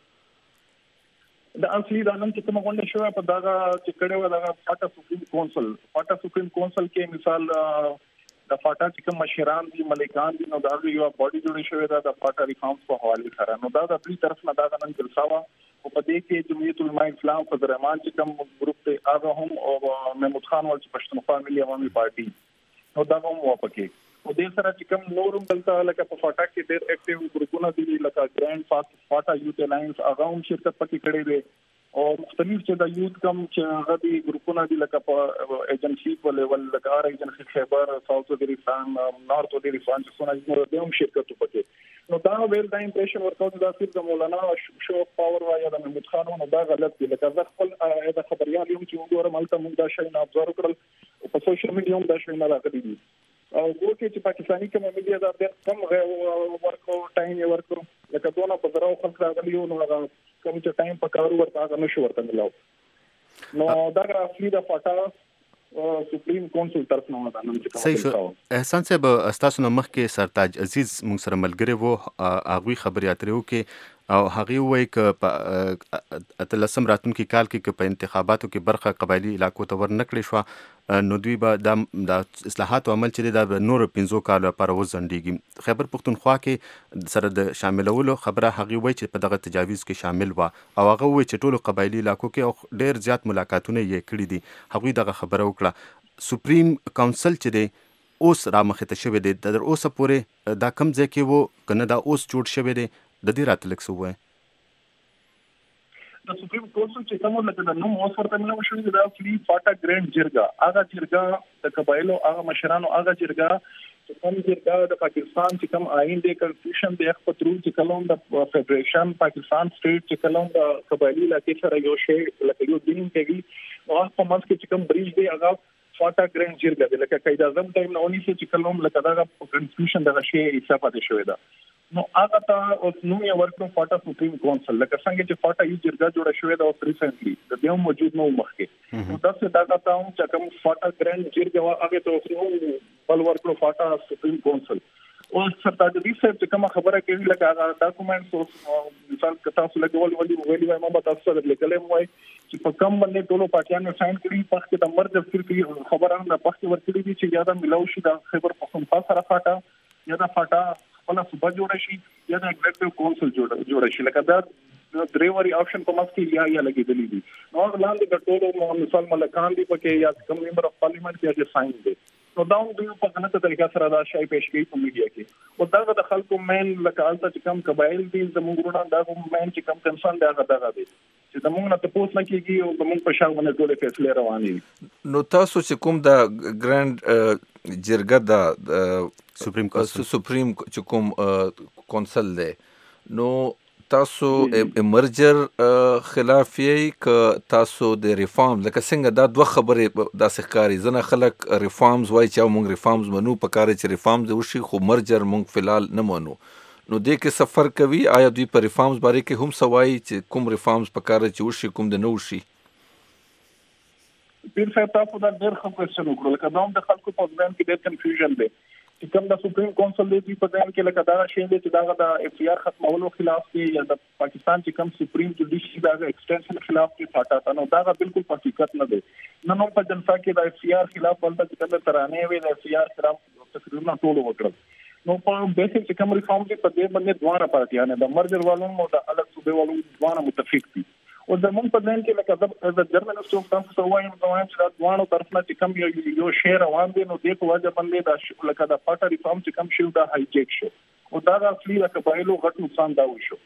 دا اصلي دا نن چې کوم غونډه شوه په داغه چې کړي و داغه فاټا سپریم کونسل کې مثال د فاټا چې کوم مشران دي ملکان دي نو دا یو باډي جوړې شوې ده د فاټا ریفارمز په حواله سره. نو دا د خپل طرف نه دا نن جلسه وا او په دې کې جمعیت علماء اسلام فضل الرحمن چې کوم ګروپ ته هغه هم او محمود خان ول چې پښتونخوا ملي عوامي پارټي نو دا هم وپکې او دې سره چې کوم نورم دلته لکه په فاټا کې ډېر اکټیو ګروپونه دي لکه ګرانډ فاټا یوت الاینس هغه هم شرکت پکې کړی دی او مختلف چې د یوت کم چې هغه دي ګروپونه دي لکه په ایجنسی په لیول لکه ار ایجنسی خیبر ساوث وزیرستان نارث وزیرستان چې څونه د هم شرکت پکې نو دا ویل دا امپریشن ورکاوټ دا صرف د مولانا شو پاور یا د محمود خان نو دا غلط دی لکه ځکه خپل د خبريال یم چې وګورم ملته موږ دا شی نه ابزرو کړل په سوشل میډیا هم دا شی نه راغلی دي او ګورته چې پاکستاني کوم میډیا دا ډېر کم ورکو ټایم ورکو لکه دونه په دراو خلک راغلی نو هغه کوم چې ټایم په کارو ورته نشو ورته ملاو نو دا اصلي د فاټا سپریم کونسل طرف نه ودا نن چې صحیح شو. احسان صاحب استاسو نو مخکې سرتاج عزیز موږ سره ملګری وو هغه خبري اترو کې او هغه وایي ک په اتلسم راتونکو کال کې په انتخاباتو کې برخه قبایلی علاقو ته ورنکړې شو نو دوی به د اصلاحات عمل چې د نور 15 کال لپاره وزندګي خیبر پختونخوا کې سره د شاملولو خبره هغه وایي چې په دغه تجاویز کې شامل و او هغه وایي چې ټولو قبایلی علاقو کې ډېر زیات ملاقاتونه یې کړی دي هغه دغه خبره وکړه. سپریم کونسل چې دی اوس را مخته شوی دی در اوسه پورې دا کم ځای کې وو کنه دا اوس جوړ شوی دی د دې راتلک سو وای د سپریم کونسل چې کومه لکه د نوم اوس ورته ملو شوی دا فری فاټا ګرانډ جرګه هغه جرګه د قبایلو هغه مشرانو هغه جرګه چې کوم جرګه د پاکستان چې کوم آئین دی کنسټیټیوشن دی خپل ترو چې کلون د فدریشن پاکستان سټیټ چې کلون د قبایلی علاقې سره یو شی لکه یو دین کوي او په منځ کې چې کوم بریج دی هغه فاټا ګرانډ جرګه دی لکه قائد اعظم ټایم نه ونی چې کلون لکه دا کنسټیټیوشن دغه شی حساب پاتې شوی دا نو هغه ته اوس نو یې ورکو فاټا سپریم کونسل لکه څنګه چې فاټا یو جرګه جوړه شوې ده او ریسنټلی د دې موجود نو مخکې نو تاسو دا تاسو چې کوم فاټا ګرانډ جرګه هغه ته اوس بل ورکو فاټا سپریم کونسل او سرتاج عزیز صاحب چې کوم خبره کوي لکه هغه ډاکومېنټس او مثال کتا سره لګول ولي ما به تاسو سره لیکلم وای چې په کوم باندې ټولو پارټیانو ساين کړی په وخت د مرجر فکر خبره نه پخته ورکړي دي چې یاده ملو شي د خیبر پختونخوا سره فاټا یا د فاټا خپل صوبه جوړ شي یا د ایگزیکټیو کونسل جوړ شي لکه دا دریوري آپشن په ماسک یا لګیدلی دي نو لاندې د ټولو مثال ملکان دي پکې یا کوم ممبر اف پارلیمنت یا د ساين دي نو دا دوی په غلطه طریقه سره دا شای پېښ کوي په میډیا کې او دا د خلکو مین لکه الته چې کم قبایل دي زموږ ورونه دا مین چې کم کنسرن دی هغه دی چې زموږ نه تاسو نه کیږي او زموږ په شاو باندې ټول فیصله رواني نو تاسو چې کوم د ګرانډ جرګه د سپریم چې کوم کونسل دی نو تاسو مرجر خلاف یې ک تاسو د ریفارم لکه څنګه دا دوه خبرې د سخکاری زنه خلک ریفارمز وای چې موږ ریفارمز منو په کار چې ریفارمز وشي خو مرجر موږ فلال نه منو نو دې کې سفر کوي آیا دوی په ریفارمز باره کې هم سوای چې کوم ریفارمز په کار چې وشي کوم د نو وشي پیر صاحب تاسو دا ډېر ښه کوېسچن وکړل که دا هم د خلکو په ځان کې ډېر کنفیوژن دی چې کوم د سپریم کونسل دی په ځان کې لکه دا شی دی چې دا د اف سی آر ختمولو خلاف دی یا د پاکستان چې کوم سپریم جوډیشري دا ایکسټنشن خلاف دی فاټا نو دا بالکل حقیقت نه دی. نن په جلسه کې د اف سی آر خلاف ولته چې کوم ترانه وي د اف سی آر خلاف تقریبا ټول وکړل. نو په بیسیک چې کوم ریفارم دی په دې باندې دوه پارټیانه د مرجر والو او د الګ صوبې والو دوه متفق دي. او د مون په ځین کې لکه د جرمن سټوک تاسو وایم چې دا دوه طرفونه چې کوم یو شیر روان دي نو د په وجه باندې د لکه د فاټا ریفارم چې کوم شو دا هایجیک شو او دا د اصلي لکه بایلو غټ نقصان دا وشو.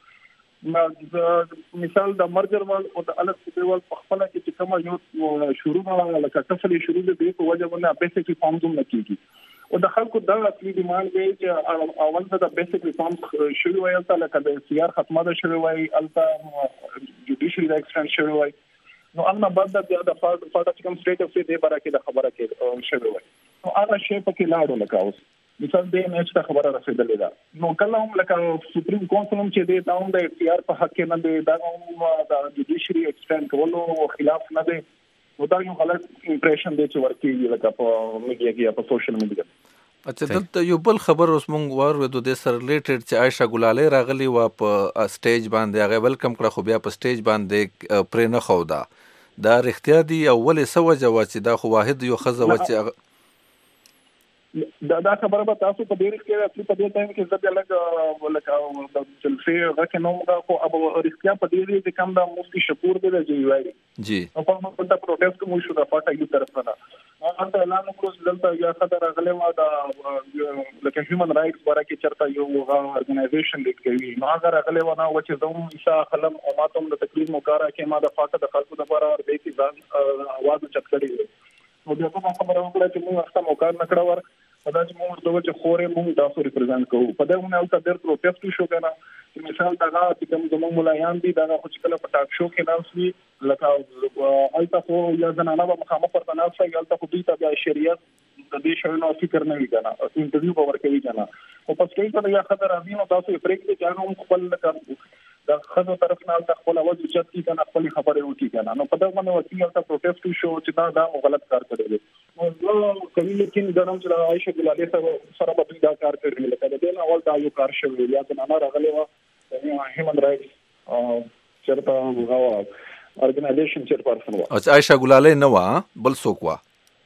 مثال د مرجر وال او د الګ صوبې وال په خپل کې چې کوم یو شروع لکه تفصیلی شروع دي په وجه باندې بیسیک ریفارم دوم نکېږي. او د خلکو دا اصلي ډیماند دی چې اول د بیسیک ریفارم شروع وایي تل لکه د سی آر ختمه ده شروع وایي الته جوډیشري د ایکسټنشن شروع وایي نو هغه بعد د فاټا چې کوم سټیټ اف دی بارا کې د خبره کې شروع وایي نو هغه شی پکې لاړو لکه اوس مثال د نېچ ته خبره رسیدلې ده نو کله هم لکه سپریم کونسل چې دی دا هم د سی آر په حق کې نه دی دا هم د جوډیشري ایکسټنشن کولو خلاف نه دی. نو دا یو غلط امپریشن دی چې ورکیږي لکه په میډیا کې یا په سوشل میډیا. اچھا دلته یو بل خبر اوس مونږ واورو د سر ریلیټډ چې عائشہ ګلالۍ راغلی و په سټیج باندې هغه ویلکم کړه خو بیا په سټیج باندې پرې نه خو دا رښتیا دی او ولې سوجه و چې دا خو واحد یو خزه و چې دا خبره به تاسو په ډیر کې په دې ټایم کې زړه لکه د جلسې غوښنه نو خو اب رښتیا په دې کې کوم د مفتي شکور دی چې وایي جی او په موږ پروټیسټ مو شو د فاټا یو طرف نه انته اعلان وکړو دلته یا خطر غلې ما دا لکه هیومن رائټس ورکه چرته یو ارګنایزیشن لیک کوي نو هغه غلې ونه و چې زموږ عیسی خلم او ماتم د تقریر مکارا کې ما د فاټا د خلکو لپاره ور دی چې ځان आवाज چت کړی نو بیا کوم خبره وکړه چې موږ اخته موکار نکړه ور پدا چې موږ دوه چې خورې موږ تاسو ریپرزینټ کوو په دغه نه او تر پروټیسټ شو کنه چې مثال دا چې کوم زموږ ملایان دي دا خو چې کله په ټاک شو کې ناسي لکه الته خو یا زنانه به مخامخ پر تناسي الته خو دوی ته بیا شریعت د دې شوی نو فکر نه وی کنه انټرویو به ورکوي کنه او پس کې ته یا خطر راځي نو تاسو پریک دي چې هغه خپل د خزو طرف نه د خپل اواز چت کی کنه خپل خبره وکي کنه نو په دغه باندې وکیل ته پروټیسټ شو چې دا غلط کار کړی دی نو کوي لیکن درم چې عائشہ ګلالۍ سره به دا کار کړی لکه دا نه اول دا یو کار شوی یا د نه راغلی و هیومن رائټس چرته هغه ارګنایزیشن چیرپرسن و عائشہ ګلالۍ نه و بل څوک و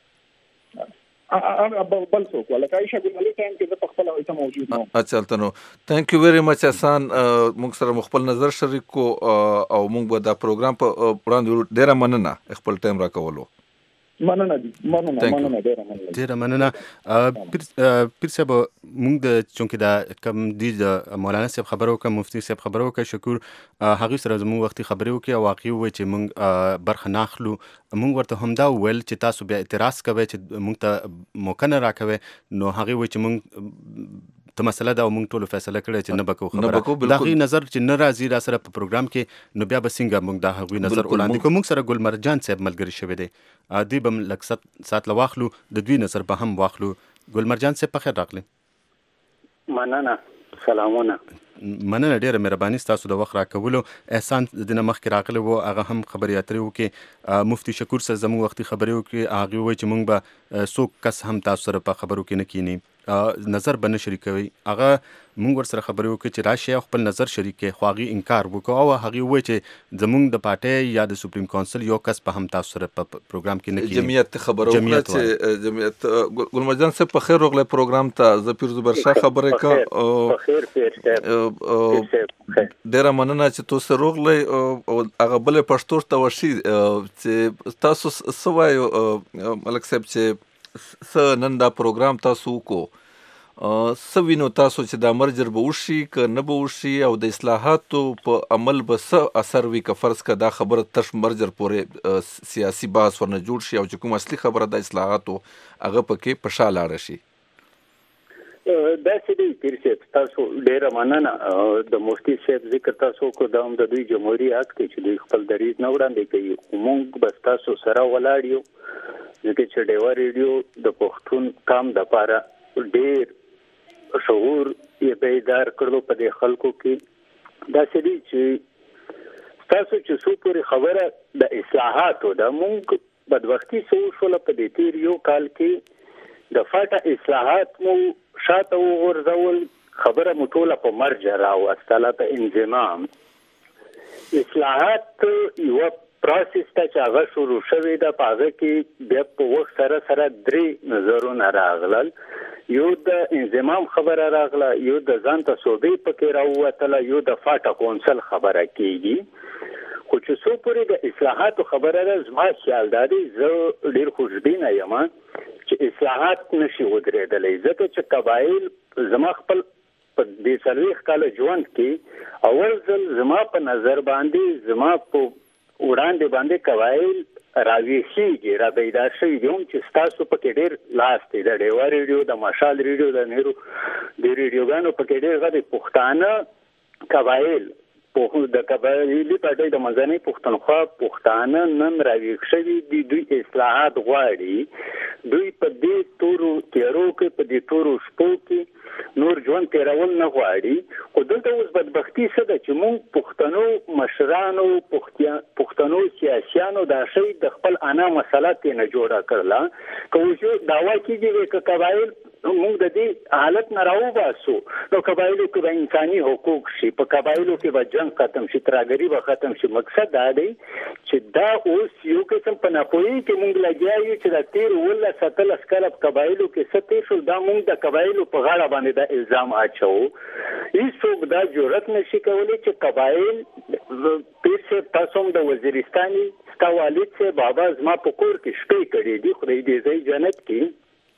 بل څوک لکه عائشہ ګلالۍ ټایم کې د خپل ایته موجود نو اچھا تنو ثانک یو ویری مچ احسان موږ سره خپل نظر شریک کو او موږ به دا پروګرام په وړاندې ډیره مننه خپل ټایم راکولو مننه ډیره مننه پیر صاحب موږ د چونکه دا کم دی د مولانا صاحب خبرو کوم مفتی صاحب خبرو کوم شکر هغه سره زموږ وختي خبرو کې واقعي و چې موږ برخه ناخلو موږ ورته همدا ویل چې تاسو بیا اعتراض کوئ چې موږ ته موقع نه راکوي نو هغه و چې موږ ته مسله دا موږ ټول فیصله کړی چې نه بکو خبره دا غي نظر چې نه راځي را سره په پروګرام کې نو بیا به څنګه موږ دا غوي نظر وړاندې کوو موږ سره ګل مرجان صاحب ملګری شوی دی ادي بم لک سات لواخلو د دوی نظر به هم واخلو ګل مرجان صاحب په خیر راغلی مننه سلامونه مننه ډیره مهرباني تاسو د وخت راکولو احسان د نه مخ کې راغلی وو هغه هم خبري اترې وکي مفتی شکور سره زموږ وختي خبري وکي هغه وای چې موږ به څوک کس هم تاسو سره په خبرو کې نه کینی نظر بنه شریکوي هغه موږ ور سره خبرې وکړو چې راشي خپل نظر شریکي خواغي انکار وکاو او هغه وای چې زموږ د پارټي یا د سپریم کونسل یو کس په هم تاسو سره په پروګرام کې نه کینی جمعیت خبرو چې جمعیت ګل مرجان صاحب په خیر وغله پروګرام ته ز پیر زبر شاه خبره کا په خیر ډیره مننه چې تاسو روغله او هغه بل پښتو ته ورشي چې تاسو سوایو ملک صاحب چې نن دا پروګرام تاسو کو سوینو تاسو چې دا مرجر به وشي که نه به وشي او د اصلاحاتو په عمل به څه اثر وي که فرض که دا خبره تش مرجر پورې سیاسي بحث ورنه جوړ شي او چې کوم اصلي خبره د اصلاحاتو هغه پکې په شا لاړه شي داسې دی پیر صاحب تاسو ډېره مننه د مفتي صاحب ذکر تاسو کو دا هم د دوی جمهوریت حق دی چې دوی خپل دریځ نه وړاندې کوي موږ بس تاسو سره ولاړ یو ځکه چې ډیوا ریډیو د پښتون قام د لپاره ډېر شعور یې بیدار کړو په دې خلکو کې دا سړي چې تاسو چې څو پورې خبره د اصلاحاتو د موږ بدوختي سو شول په دې تیر یو کال کې د فاټا اصلاحات مو شاته وغورځول خبره مو ټوله په مرج راوستله په انضمام. اصلاحات یو پروسس ته چې هغه شروع شوی ده په هغه کې بیا په وخت سره 3 نظرونه راغلل. یو د انضمام خبره راغله، یو د ځان ته صوبې پکې راووتله، یو د فاټا کونسل خبره کېږي. خو چې څو پورې د اصلاحاتو خبره ده، زما خیال دا دی زه ډېر خوشبینه یم چې اصلاحات نشي ودرېدلی، ځکه چې قبایل زما خپل په دې 40 کاله ژوند کې اول ځل زما په نظر باندې زما په وړاندې باندې قبایل راویښیږي، را بیدار شوي دي چې ستاسو پکې ډېر لاس دی. د ډیوا ریډیو، د مشال ریډیو، د نهرو د ریډیوګانو پکې ډېر غږ پښتانه قبایل د قبایلي پټۍ د منځنۍ پښتونخوا پښتانه نن راویښ شوي دي. دوی اصلاحات غواړي، دوی په دې تورو تیارو کې، په دې تورو شپو کې نور ژوند تیرول نه غواړي. خو دلته اوس بدبختي څه ده چې موږ پښتنو مشرانو، پښتنو سیاسیانو دا شی د خپل انا مسله کې نه جوړه کړله. که اوس دعوا کېږي چې قبایل موږ د دې حالت نه راوباسو، نو قبایلو کې به انساني حقوق شي، په قبایلو کې به جنگ ختم شي، ترهګري به ختم شي. مقصد دا دی چې دا اوس یو قسم په ناپوهۍ کې موږ لګیا یو چې د 13-17 کاله په قبایلو کې څه تېر شول، دا موږ د قبایلو په غاړه باندې دا الزام اچوو. هیڅوک دا جرأت نشي کولی چې قبایل پیر صاحب تاسو هم د وزیرستاني ستا والد صاحب بابا زما په کور کې شپې کړې دي، خدای دې ځای جنت کې.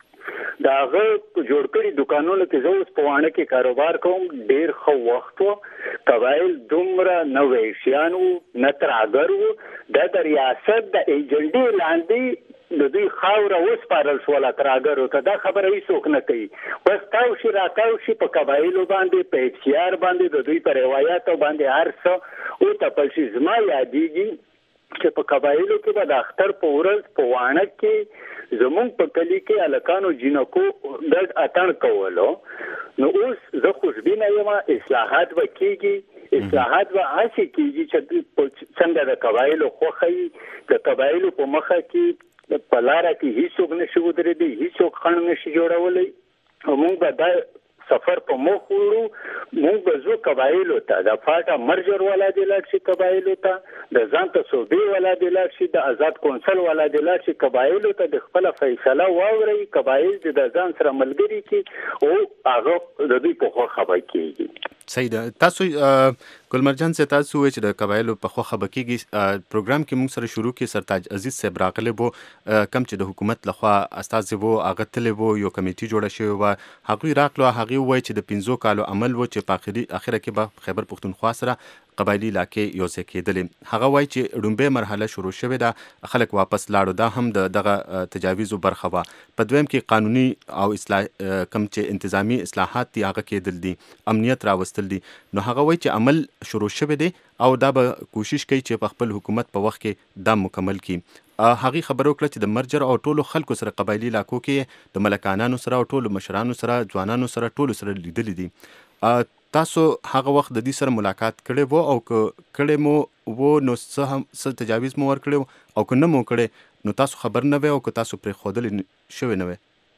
دا هغه جوړ کړي دکانونو کې زه اوس په واڼه کې کاروبار کوم، ډېر ښه وخت و. قبایل دومره نه وحشیان وو، نه ترهګر وو. دا د ریاست د ایجنډې لاندې د دوی خاوره وسپارل شوله ترهګرو ته. دا خبره هیڅوک نه کوي، بس تاو شي راتاو شي په قبایلو باندې، په اختیار باندې، د دوی په روایاتو باندې هر څه وتپل شي. زما یادېږي چې په قبایلو کې به د اختر په ورځ په واڼه کې زمونږ په کلی کې هلکانو جینکو ګډ اتڼ کولو. نو اوس زه خوشبینه یم اصلاحات به کېږي، اصلاحات به هسې کېږي چې څنګه د قبایلو خوښه وي. د قبایلو په مخه کې په لاره کې هیڅوک نشي ودرېدی، هیڅوک خنډ نشي جوړولی. موږ به دا سفر په مخ وړو، موږ به ځو قبایلو ته، د فاټا مرجر والا دې لاړ شي قبایلو ته، د ځان ته صوبې والا دې لاړ شي، د آزاد کونسل والا دې لاړ شي قبایلو ته، د خپله فیصله واورئ، قبایل دې د ځان سره ملګري کړي او هغه د دوی په خوښه به کېږي. صحیح ده. تاسو ګلمرجان صاحب تاسو وایئ چې د قبایلو په خوښه به کېږي. پروګرام کې موږ سره شروع کې سرتاج عزیز صاحب راغلی وو، کم چې د حکومت لخوا استازي وو، هغه تللی وو، یو کمیټي جوړه شوې وه، هغوی راغلو، هغوی ووایي چې د 15 کالو عمل و چې په اخره کې به خیبر پښتونخوا سره قبایلي علاقې یو ځای کېدلې. هغه وایي چې لومړۍ مرحله شروع شوې ده، خلک واپس لاړو، دا هم د دغه تجاویزو برخه وه. په دویم کې قانوني او اصلاح کم چې انتظامی اصلاحات دي هغه کېدل دي، امنیت راوستل دي. نو هغه وایي چې عمل شروع شوی دی او دا به کوشش کوي چې په خپل حکومت په وخت کې دا مکمل کړي. هغې خبره وکړه چې د مرجر او ټولو خلکو سره قبایلي علاقو کې د ملکانانو سره او ټولو مشرانو سره، ځوانانو سره، ټولو سره لیدلي دي. تاسو هغه وخت د دې سره ملاقات کړی وو او که کړی مو و نو څه تجاویز مو ورکړی او که نه مو کړی نو تاسو خبر نه وی او که تاسو پرې ښودلی شوی نه وی؟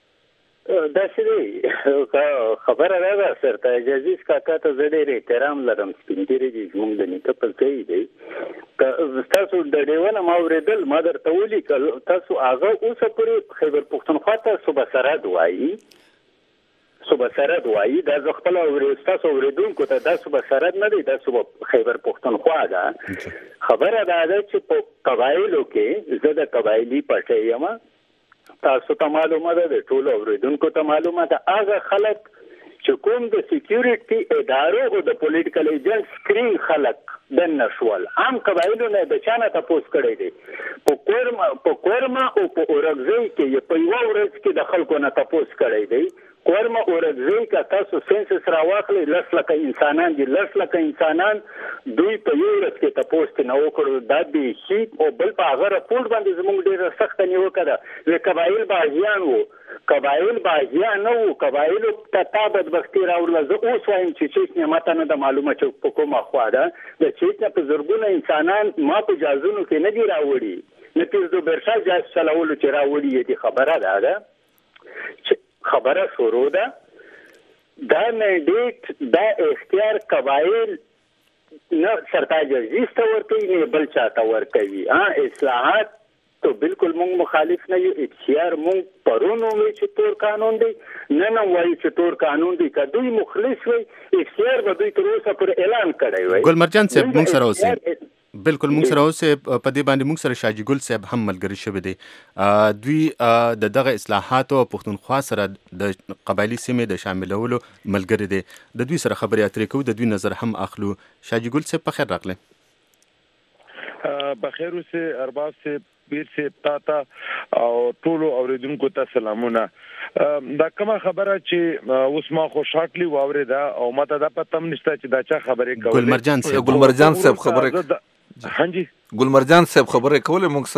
داسې دی خبره را ده سرتاج عزیز کاکا ته زه ډېر احترام لرم، سپین ږیری دي، زموږ د نیکه پلکی دی. تاسو د ډیوه نه ما اورېدل، ما درته ولیکل، تاسو هغه اوسه پورې خیبر پښتونخوا ته صوبه سرحد وایي، صوبه سرحد وایي. دا زه خپله ستاسو اورېدونکو ته دا صوبه سرحد نه دی، دا صوبه خیبر پښتونخوا ده. خبره دا ده چې په قبایلو کې زه د قبایلي پټۍ یم، تاسو ته معلومه ده، د ټولو اورېدونکو ته معلومه ده. هغه خلک چې کوم د سیکیورټي ادارو او د پولیټیکل ایجنټ سکرین خلک دننه شول، عام قبایلو نه د چا نه تپوس کړی دی. په کورما او په اورګزۍ کې په یوه ورځ کې د خلکو نه تپوس کړی دی. کورما اورګزۍ که تاسو سینسس راواخلئ 10 لکه انسانان دي، 10 لکه انسانان دوی په یو ورځ کې تپوس ترې نه وکړو. دا بیخي او بل په هغه راپورټ باندې زموږ ډېره سخته نیوکه ده چې قبایل باغیان وو، قبایل باغیان نه وو، قبایلو ته تا بدبختي راوړله. زه اوس وایم چې چیچنیا ماته نه ده معلومه چې په کومه خوا ده. د چیچنیا په زرګونه انسانان ما په جازونو کې نه دي راوړي، نه پیرزو برشا جاز چلولو چې راوړي دي. خبره دا ده چې خبره شروع ده دا منډیټ دا اختیار قبایل نه سرتاج عزیز ته ورکوي نه بل چاته ورکوي. اصلاحات تو بالکل مونږ مخالف نه یو. اختیار مونږ پرونو وی چې تور قانون دی، نن وایي چې تور قانون دی. که دوی مخلص وي اختیار به دوی تر اوسه پر اعلان کړی وي. ګلمرجان صاحب مونږ سره اوسئ. بالکل مونږ سره اوسئ. په دې باندې مونږ سره شاجي ګل صاحب هم ملګری شوی دی. دوی د دغه اصلاحاتو او پښتونخوا سره د قبایلي سیمې د شاملولو ملګری دی. د دوی سره خبرې اترې کوو، د دوی نظر هم اخلو. شاجي ګل صاحب په خیر راغلی. بخیر اوسئ ارباب صاحب، پیر صاحب، تاته او ټولو اوریدونکو ته سلامونه. دا کومه خبره چې اوس ما خو شارټلی واورېده او ماته دا پته هم نشته چې دا چا خبرې کولې. ګلمرجان صاحب خبرې هانجی ګلمرجان صاحب خبرې کولې موږ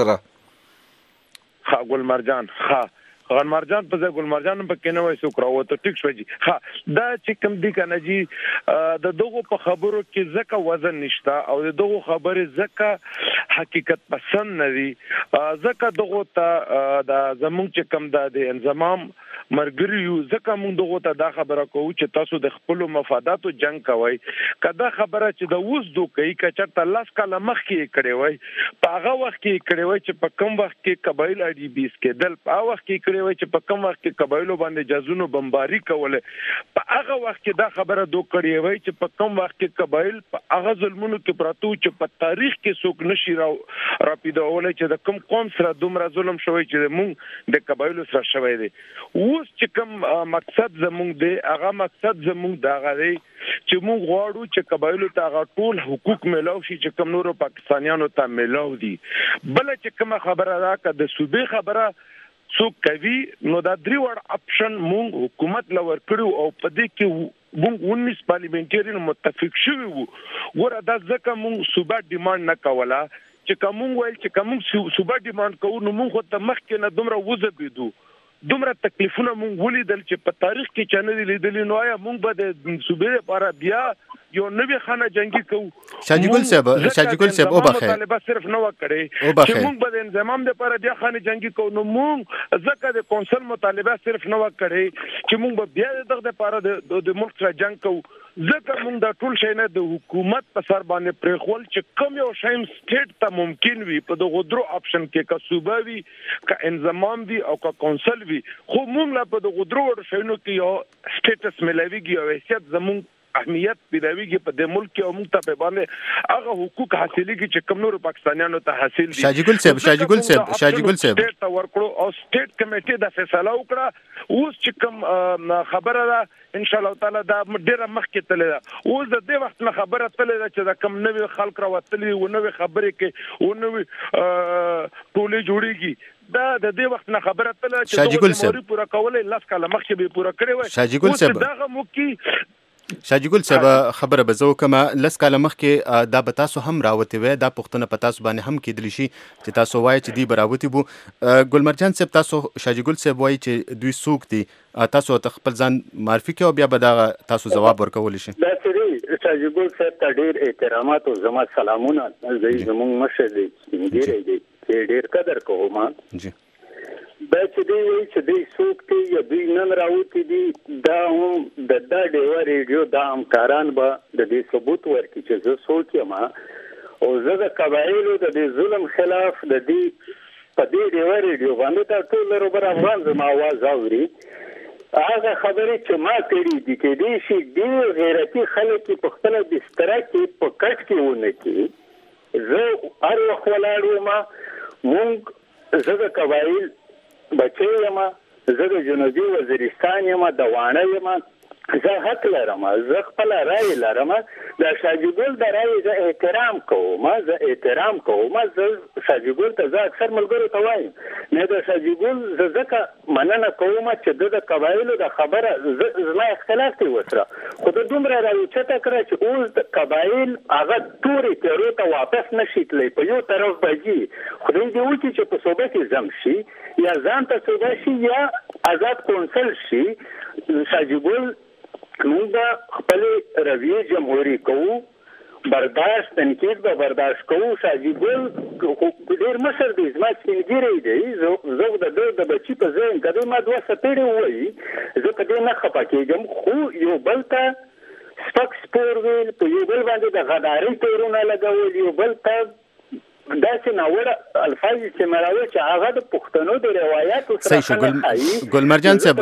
سره. ها ګلمرجان غنمرجان په ځای ګلمرجان په کې نه وای سو کراو ته ټیک شو جی. دا چې کوم دی کنه جی د دغه په خبرو کې زکه وزن نشته او د دغه خبرې زکه حقیقت پسند نه دي. زکه دغه ته د زمونږ چې کوم د انضمام مرګري یو زکه موږ دغه ته دا خبره کوو چې تاسو د خپل مفاداتو جنگ کوئ. کدا خبره چې د اوس دوی کچرته لاس کاله مخ کې کړي وای، په هغه وخت کې کړي وای چې په کوم وخت کې قبایل اډي بیس کې دل په هغه وخت کې کړي وای چې په کوم وخت کې قبایلو باندې جازونو بمباری کوله، په هغه وخت کې دا خبره دوی کړي وای چې په کوم وخت کې قبایل په هغه ظلمونو کې پراتو چې په تاریخ کې څوک نشي را پیداولای چې د کوم قوم سره دومره ظلم شوی چې موږ د قبایلو سره شوی دی. اوس چې کوم مقصد زموږ دی هغه مقصد زموږ دا غوړي چې موږ غواړو چې قبایلو ته هغه ټول حقوق ملاو شي چې کوم نورو پاکستانیانو ته ملاو دي. بل چې کوم خبره ده که د صوبې خبره څوک کوي نو دا درې وړ اپشن موږ حکومت لور کړو او په دې کې موږ 19 پارلیمنټریان متفق شوي وو. ګوره دا ځکه موږ صوبه ډیماند نه کوله چې کوم ویل چې کوم صوبه ډیماند کوو نو موږ ته مخکې نه دومره وځبېدو، دومره تکلیفونه مونږ ولیدل چې په تاریخ کې چا نه لیدلي. نو آیا مونږ به د صوبې لپاره بیا یو نوې خانه جنگي کوو؟ شاجي ګل صاحب او بخیر طالبان صرف نه وکړي چې مونږ به د انضمام لپاره بیا خانه جنگي کوو. نو مونږ ځکه د کونسل مطالبه صرف نه وکړي چې مونږ به بیا دغه لپاره د ملک سره جنگ کوو. ځکه مونږ د ټول شي نه د حکومت په سر باندې پرېخول چې کوم یو شایم سټیټ ته ممکن وي په دغه درو اپشن کې که صوبه وي که انضمام وي او که کونسل وي، خو مونږ لا په دغه درو شینو کې یو سټیټس ملويږي او حیثیت زمونږ اهمیت پیداویږي په دې ملک کې او موږ ته په باندې هغه حقوق حاصلېږي چې کوم نور پاکستانیانو ته حاصل دي. شاجي ګل صاحب ته ورکړو او سټیټ کمیټې د فیصله وکړه. اوس چې کوم خبره ده ان شاء الله تعالی دا ډیره مخکې تللی ده. اوس د دې وخت نه خبره تللی ده چې دا کوم نوې خلک راوتلي و نوې خبرې کې و نوې ټولې جوړېږي. دا د دې وخت نه خبره تللی چې د موري پوره کولې لاس کاله مخکې به پوره کړې وای. شاجي ګل صاحب دغه موکي شاجي ګل صاحب خبره به زه وکم. لس کاله مخکې دا به تاسو هم راوتې وای، دا پوښتنه په تاسو باندې هم کېدلی شي چې تاسو وایي چې دوی به راوتې بو. ګلمرجان صاحب تاسو شاجي ګل صاحب وایي چې دوی څوک دي، تاسو ته خپل ځان معرفي کړئ او بیا به دا تاسو جواب ورکولی شي. دا چې شاجي ګل صاحب ته ډېر احترامات او زما سلامونه. زموږ مشر دی ډېر قدر کوم. جی دا چې دی وایي چې دوی څوک دي یا دوی نن راوتي دي، دا هم د دا ډیوه ریډیو دا همکاران به د دې ثبوت ورکړي چې زه څوک یم او زه د قبایلو د دې ظلم خلاف د دې په دې ډیوه ریډیو باندې دا ټول روبر افغان زما آواز اوري. هغه خبرې چې ما کړي دي کې دې شي ډېر غیرتي خلک په خپله بستره کې په کټ کې ونه کړي. زه هر وخت ولاړ یم، زه د قبایل بچی یم، زه د جنوبي وزیرستان یم، د واڼه یم، زه حق لرم، زه خپل رای لرم. د شاجي ګل د رای زه احترام کوم، زه شاجي ګل ته زه اکثر ملګرو ته وایم نه د شاجي ګل زه ځکه مننه کوم چې د قبایلو د خبره زما اختلاف دی ورسره، خو د دومره راوچته کړه چې اوس د قبایل هغه تورې تیرو ته واپس نشي تللی، په یو طرف بجي خدای دې وکړي چې په صوبه کې ځم شي یا ځان ته صوبه شي یا آزاد کونسل شي. شاجي ګل موږ خپل رویه جمهوری کوو، برداشت تنقید به برداشت کوو. شاجي ګل ډېر مشر دی، زما سپینګیری دی. زه د بچي په ذهن که دی ما 2 څپېړې ووایي زه په دې نه خفه کېږم، خو یو بل ته سپک سپور ویل، په یو بل باندې د غدارۍ تورونه لګول، یو بل ته داسې ناوړه الفاظ استعمالول چې هغه د پښتنو د روایاتو سره خلک ښایي. ګلمرجان صاحب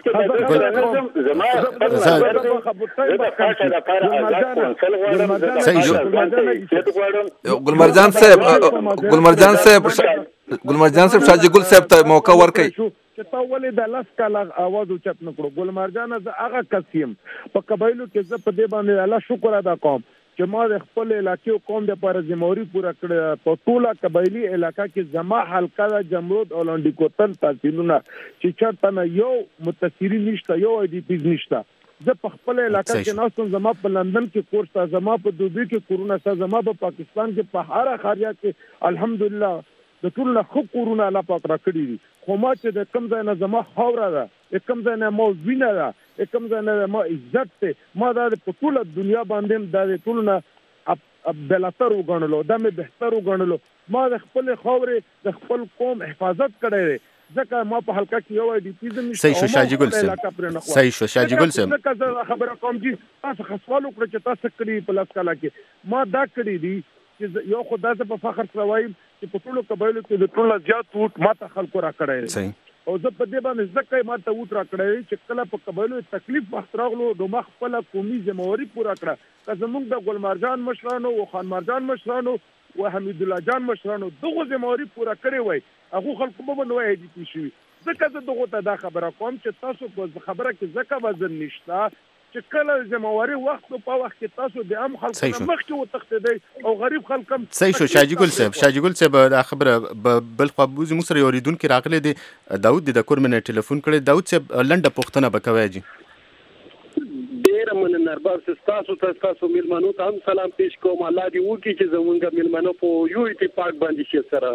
ګلمرجان صاحب شاجي ګل صاحب ته موقع ورکړئ چې تا ولې د 10 کاله اواز اوچت نه کړو. ګلمرجان زه هغه کس یم په قبایلو کې، زه په دې باندې الله شکر ادا کوم چې ما د خپل علاقې او قوم لپاره ذمہواری پوره کړې. په ټوله قبایلی علاقہ کې زما حلقه د جمرود او لنډی کوتل تحصیلونه چې چرته نه یو متصری نشته، یو ای ډی پی نشته. زه په خپل علاقہ کې ناستم، زما په لندن کې کورس تا، زما په دوبۍ کې کورونه تا، زما په پاکستان کې په هر خاریا کې الحمدلله د ټول نه خو کورونه الله پاک را کړی دي. خو ما چې د کم ځای نه زما خوره ده، کم ځای نه مو وینه ده، کم ځای نه ما عزت ته، ما دا په ټول دنیا باندې د ټول نه بلاتر وګڼلو، دا مې بهتر وګڼلو. ما د خپل خورې د خپل قوم حفاظت کړی، ځکه ما په حلقه کې یو ای ډی پی زم صحیح شو شاجي ګل صاحب، صحیح شو شاجي ګل صاحب. ځکه خبره کوم چې تاسو خپل وکړه چې تاسو کړی په لاس کاله کې ما دا کړی دي چې یو خدای ته په فخر سره وایم چې په ټولو قبایلو کې د ټولو زیات ووټ ما ته خلکو را کړی. صحیح. او زه په دې باندې ځکه ما ته ووټ را کړی چې کله په قبایلو تکلیف وخت راغلو نو ما خپل قومي ذمہواری پوره کړه. که زمونږ د ګلمرجان مشرانو او خان مرجان مشرانو او حمید الله جان مشرانو دغه ذمہواری پوره کړی وای، هغه خلکو به نو ای ډی پی شي. ځکه زه دغه ته دا خبره کوم چې تاسو په خبره کې ځکه وزن نشته چې کله ذمہواری وخت په وخت کې تاسو د عام خلکو مخکې وتښتیدئ او غریب خلک هم. صحیح شو شاجي ګل صاحب. شاجي ګل صاحب دا خبره بل خو بوزي موږ سره اوریدونکو راغلي دي. داود د کور منه ټلیفون کړی. داود صاحب لنډه پوښتنه وکوي جی. ډېر مننه ارباب تاسو میلمنو ته هم سلام پیش کوم. الله دې وکړي چې زمونږ میلمنو په یو اتفاق باندې شي سره.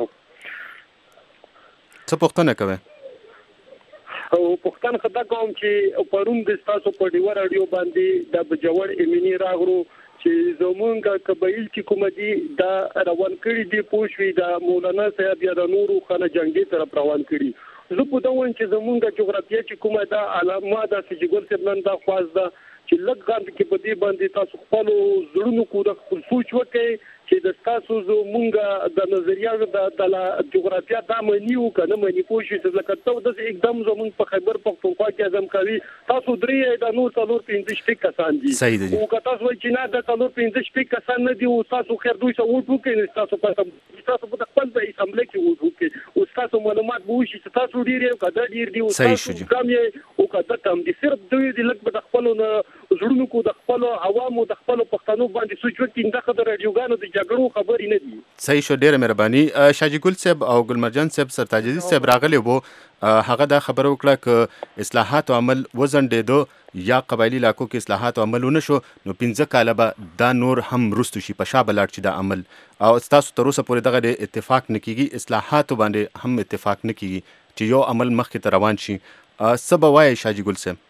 څه پوښتنه کوي؟ او پښتون خدای کوم چې پرون د تاسو په ډیور رادیو باندې د بجوړ امینی راغرو چې زمونږ قبایل چې کوم دي دا روان کړي دي پوښوي د مولانا صاحب یا د نورو خانه جنگي طرف روان کړي. زه په دا وایم چې زمونږ جغرافیه چې کومه دا علامه د سجګل سبلن دا خواص ده چې لږ کې په دې باندې تاسو خپل زړونو کو د خپل سوچ وکړي چې د تاسو زمونږ د نظریاتو د جغرافیه دا منیو کنه منی پوښي چې لکه ته د اقدام زمونږ په خیبر پختونخوا کې اعظم کوي تاسو درې د نور څلور 15 شپږ کسان دي او که تاسو وایي چې نه د څلور 15 شپږ کسان نه دي او تاسو خیر دوی څه وټو کې تاسو په خپل د اسمبلی کې وټو کې او تاسو معلومات وو چې تاسو ډیر کده ډیر دی او تاسو کم یې او کده کم دي صرف دوی د لک په خپل زړونو کو د خپل عوامو د خپل پښتنو باندې سوچ وکړي دغه د رادیوګانو د جګړو خبرې نه دي. صحیح شو ډیره مهرباني. شاجي ګل صاحب او ګلمرجان صاحب سرتاج عزیز صاحب راغلی وو هغه دا خبره وکړه ک اصلاحات او عمل وزنډېدو یا قبایلی علاقو کې اصلاحات او عمل ونه شو نو 15 کاله به دا نور هم رستو شي په شابه لاړ چې دا عمل او تاسو تر اوسه پورې دغه اتفاق نکېږي اصلاحات باندې هم اتفاق نکېږي چې یو عمل مخکې ته روان شي. سبا وایي شاجي ګل صاحب.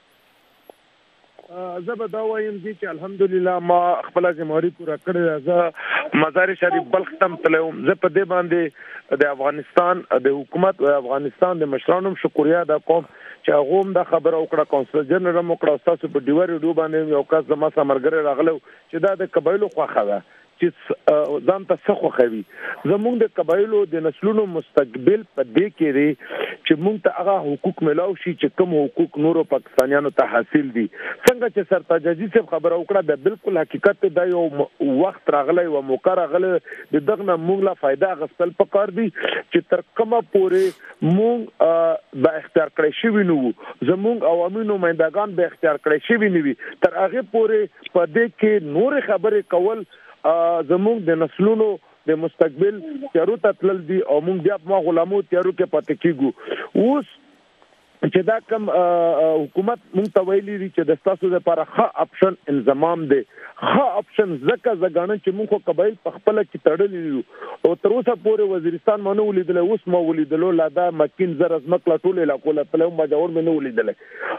زه به دا وایم چې الحمدلله ما خپل ذمہواری پوره کړې. زه مزار شریف بلخ تم تلم. زه په دې باندې د افغانستان د حکومت او افغانستان د مشرانو شکریا ادا کوم چې هغه هم دا خبره وکړه. کونسل جنرال مکړه تاسو په ډیور ویډیو باندې یو کس زما سمرګره راغلو چې دا د قبایلو خوخه ده چې ځان ته څه خوخوي. زمونږ د قبایلو د نسلونو مستقبل په دې کې دی چې مونږ ته هغه حقوق ملاو شي چې کوم حقوق نورو پاکستانیانو ته حاصل دي. څنګه چې سرتاج عزیز صاحب خبره وکړه د بالکل حقیقت دا یو وخت راغلی او موقع راغلی د دغه مونږ لا فائدہ غسل پکار دي چې تر کومه پورې مونږ با اختیار کړی شوی نو زمونږ عوامي نمائندگان به اختیار کړی شوی نیوي تر هغه پورې په دې کې نور خبرې کول زمونږ د نسلونو د مستقبل تیارو ته تلل دي او مونږ بیا په غلامو تیارو کې پاتې کیږو. اوس چې دا کوم حکومت مونږ ته ویلي دي چې د تاسو لپاره ښه اپشن انضمام دی ښه اپشن زکه زګانه چې مونږ خو قبایل په خپل کې تړلې یو او تر اوسه پورې وزیرستان مونږ ولیدل اوس مو ولیدل لا دا مکین زر از مکلا ټوله لا کوله په لوم باجور مې نه ولیدل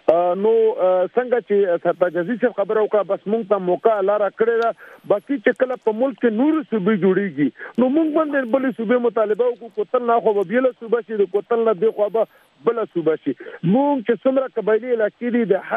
نو څنګه چې سرتاجزي څخه خبره وکړه بس مونږ ته موقع لاره کړې ده باقي چې کله په ملک کې نور صوبې جوړيږي نو مونږ باندې بلې صوبې مطالبه وکړو کوتل نه خو به له صوبې شي د کوتل نه دی خو به بل صوبې شي مونږ چې څومره قبایلی علاقې دي د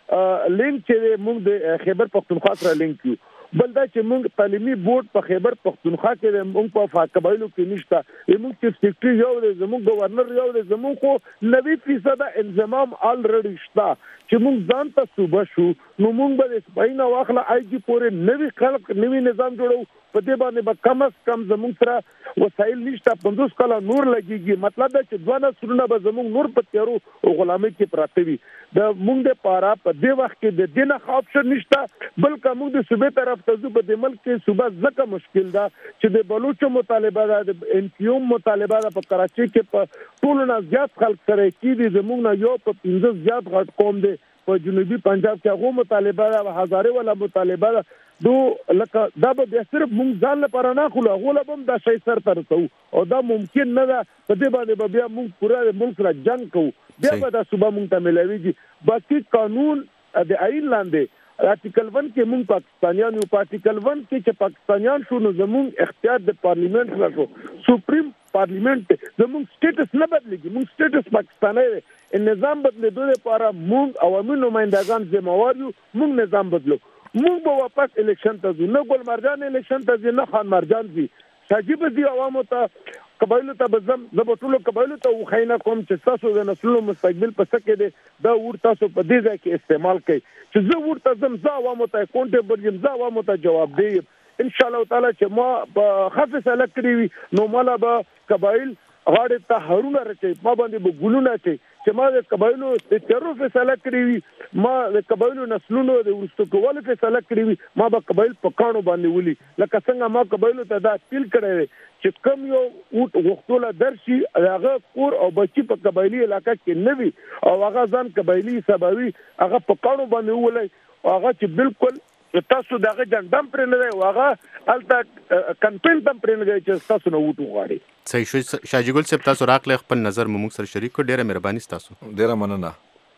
هر لینک چې مونږ د خیبر پختونخوا سره لینک یو بل دا چې مونږ تعلیمي بورډ په خیبر پختونخوا کې مونږ په قبایلو کې نشته مونږ چې سیکرټری یو د زموږ گورنر یو د زموږ خو 90% انضمام الریډي شته چې مونږ ځان ته صوبه شو نو مونږ به سپاینه واخله آی جی پورې نوی خلق نوی نظام جوړو په دې باندې به کم از کم زموږ سره وسایل نشته 50 کاله نور لګيږي مطلب دا چې دوه سرونه به زموږ نور په تیارو او غلامۍ کې پراته وي د مونږ د پاره په دې وخت کې د دینه آپشن نشته بلکې موږ د صوبې طرف ته ځو په دې ملک کې صوبه ځکه مشکل ده چې د بلوچو مطالبه ده د ان پی او مطالبه ده په کراچي کې په ټولو نه زیات خلک سره کېدي زموږ نه یو په 15 زیات غټ قوم دی په جنوبي پنجاب کې هغه مطالبه ده هزاره ولا مطالبه ده دو لکه دا به صرف مونږ ځان لپاره نه خو له هم دا شی سر ترته او دا ممکن نه ده په دې باندې بیا مونږ پوره ملک را جنگ کوو بیا به دا صوبه مونږ ته ملويږي باقي قانون د آئین لاندې آرټیکل 1 کې مونږ پاکستانیان یو آرټیکل 1 کې چې پاکستانیان شو نو زموږ اختیار د پارلیمنت راځو سپریم پارلیمنت زموږ سټیټس نه بدلېږي مونږ سټیټس پاکستاني دی نظام بدلېدو لپاره مونږ عوامي نمائندگان ذمہوار یو مونږ نظام بدلو مونږ به واپس الیکشن ته ځو نه ګل مرجان الیکشن ته ځي نه خان مرجان ځي ساجيب دي عوامو ته قبایلو ته بزم زبټولو قبایلو ته وخینا کوم چې تاسو د نسلونو مستقبل په سکه دي دا ور تاسو په دې ځای کې استعمال کړئ چې زه ورته زم زه عوامو ته کونټه یم زه عوامو ته جواب دی ان شاء الله تعالی چې ما په خفه سره کړی نو مالا به قبایل غاړه ته هرونه رچي ما باندې به ګلونه چي چې ما د قبایلو د تیرو فیصله کړی ما د قبایلو نسلونو د ورستو کولو فیصله کړی ما به قبایل په کانو باندې ولي لکه څنګه ما قبایلو ته دا تل کړی چې کم یو وختوله درشي هغه کور او بچي په قبایلی علاقې کې نه وي او هغه ځان قبایلی سباوي هغه په کانو باندې ولي هغه چې بالکل تاسو دغه جندم پر نه دی هغه الته کمپین تم پر نه دی چې تاسو نو وټو غواړي صحیح شو شاجي ګل صاحب تاسو راغله خپل نظر موږ سره شریک کړ ډیره مهرباني تاسو ډیره مننه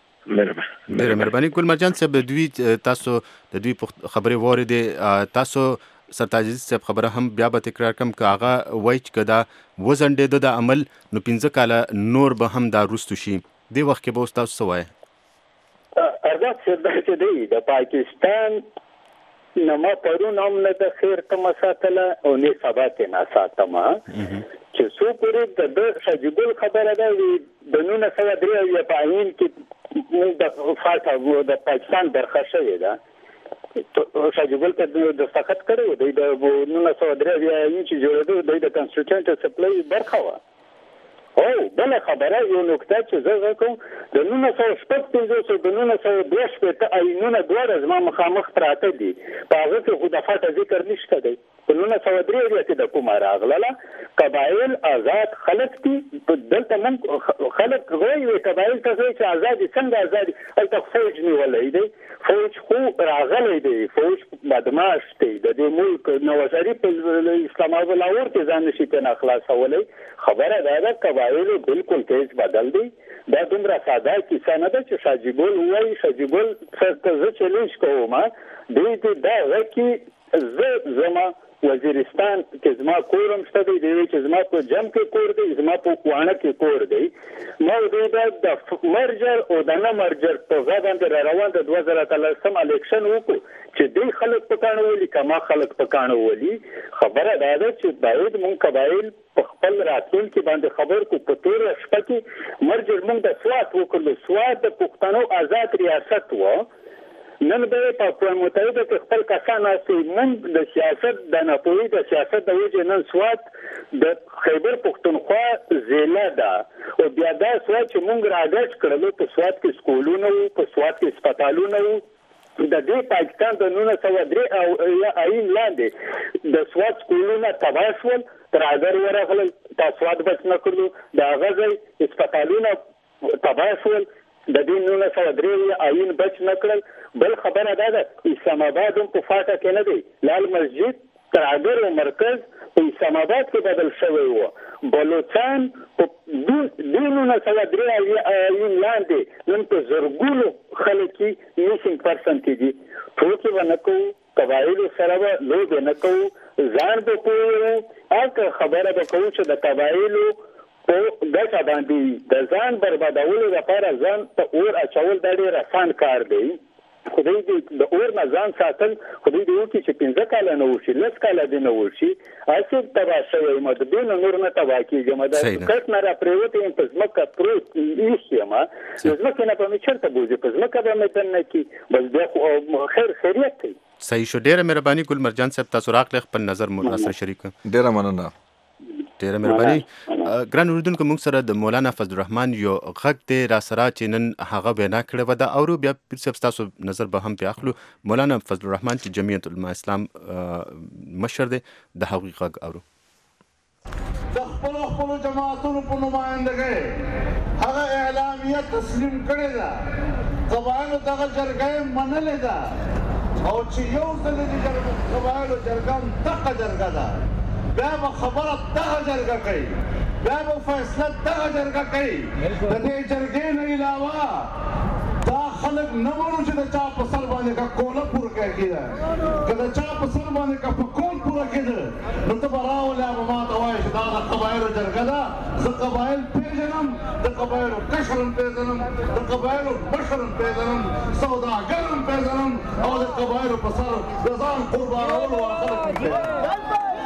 ډیره مهرباني ګل مرجان صاحب دوی تاسو د دوی خبرې وریدي تاسو سرتاجزي صاحب خبره هم بیا به تکرار کوم که هغه وای چې دا وزنډې د عمل نو 15 کاله نور به هم دا روستو شي دی وخت کې به تاسو سوای ارزاد چې دی د پاکستان نما پرون هم نه د خیر تم ساتله او نه سبا ته نه ساتما چې څو پورې د شجګل خبره ده د نونه سره درې یا پاین کې د فاټا د پاکستان برخه شوی ده شجګل ته د فقط کړو د نونه سره درې یا چې جوړېدو د کنسټیټیوشن سپلای برخه وا او بل خبره یو نکته چې زه کوم د 1955 د 1902 ته آئینونه دوه زما مخامخ پراته دي په هغه کې خو د فاټه ذکر نشته دی په 1903 کې د کومه راغله قبایل آزاد خلک دي دلته من خلک غوي قبایل ته چې آزاد څنګه آزاد الته فوج نیولې دی فوج خو راغلی دی فوج بدمعاش دی د دې ملک نواز شریف په اسلام آباد لاهور کې ځان نشي ته خلاصولې خبره ده قبایل بالکل تیز بدل دی دا دومره ساده کیسه نه ده چې شاجګل وایي شاجګل څه زه چیلنج کوم دوی دا وکي زه زما وزیرستان کې زما کورم شته دی چې زما په جم کې کور دی زما په کوانه کې کور دی نو دوی د مرجر او د نه مرجر په ځای روان د 2013 الیکشن وکړو چې دوی خلک په کانو ولي کما خلک په کانو ولي خبره ده چې باید مونږ قبایل په خپل راتلون کې باندې خبر کو په تور شپه کې مرجر مونږ د سوات وکړو سوات د پښتنو آزاد ریاست و نن به په اقوام متحده کې خپل کسان اسي مونږ د سیاست د ناپوهي د سیاست د وجې نن سوات د خیبر پښتونخوا ضلع ده او بیا دا سوات چې مونږ راګټ کړلو په سوات کې سکولونه وو په سوات کې هسپتالونه وو د دې پاکستان د 1903 او آئین لاندې د سوات سکولونه تباه شول تر اگر ورغلل تاسو سواد بچ نه کړلو دا غزل هسپتالونه تباه شول. د دې 1903 آئین بچ نه کړل. بل خبره دا ده اسلام آباد هم په فاټا کې نه دی، لال مسجد ترهګر او مرکز په اسلام آباد کې بدل شوی و. بلوچستان په 1903 آئین لاندې نن په زرګونو خلک میسنګ پرسن دي. ټوکې ونه کوو، قبایلو سره به لوبې نه کوو، ځان به پوهیږو. هغه خبره به کوو چې د قبایلو په ګټه باندې د ځان بربادولو لپاره ځان ته اور اچول دا ډېر اسان کار دی. خدای دې د اور نه ځان ساتل، خدای دې وکړي چې 15 کاله نه وشي، 10 کاله دې نه وشي. هسې تباه شوی یم، د دې نه نور نه تباه کېږم. د کټ نه راپرېوتی یم، په ځمکه پروت ایښ یم. د ځمکې نه به مې چېرته بوځي، په ځمکه به مې دننه کړي. بس بیا خو خیر خیریت کوي. صحیح شو. ډېره مهرباني ګل مرجان صاحب، تاسو راغلی خپل نظر مو راسره شریک کړ. ډېره مننه. ډېره مهرباني. ګران اوریدونکو، موږ سره د مولانا فضل الرحمن یو غږ دی را سره چې نن هغه وینا کړې وه. دا اورو بیا پیر صاحب ستاسو نظر به هم پرې اخلو. مولانا فضل الرحمن چې جمعیت علما اسلام مشر دی، د هغوی غږ اورو. د خپلو جماعتونو په نمایندګۍ هغه اعلامیه تسلیم کړې ده، قبایلو دغه جرګه یې منلې ده، او چې یو ځل د قبایلو جرګه هم دغه جرګه ده، بیا به خبره دغه جرګه کوي، بیا به فیصله دغه جرګه کوي. د دې جرګې نه علاوه دا خلک نه منو چې د چا په سر باندې کا کوله پوره کېده. که د چا په سر باندې کا په کول پوره کېده نو ته به راولې به ما ته وایې چې دا د قبایلو جرګه ده. زه قبایل پېژنم، د قبایلو کشر هم پېژنم، د قبایلو مشر هم پېژنم، سوداګر هم پېژنم، او د قبایلو په سر د ځان قربانولو هغه خلک هم پېژنم.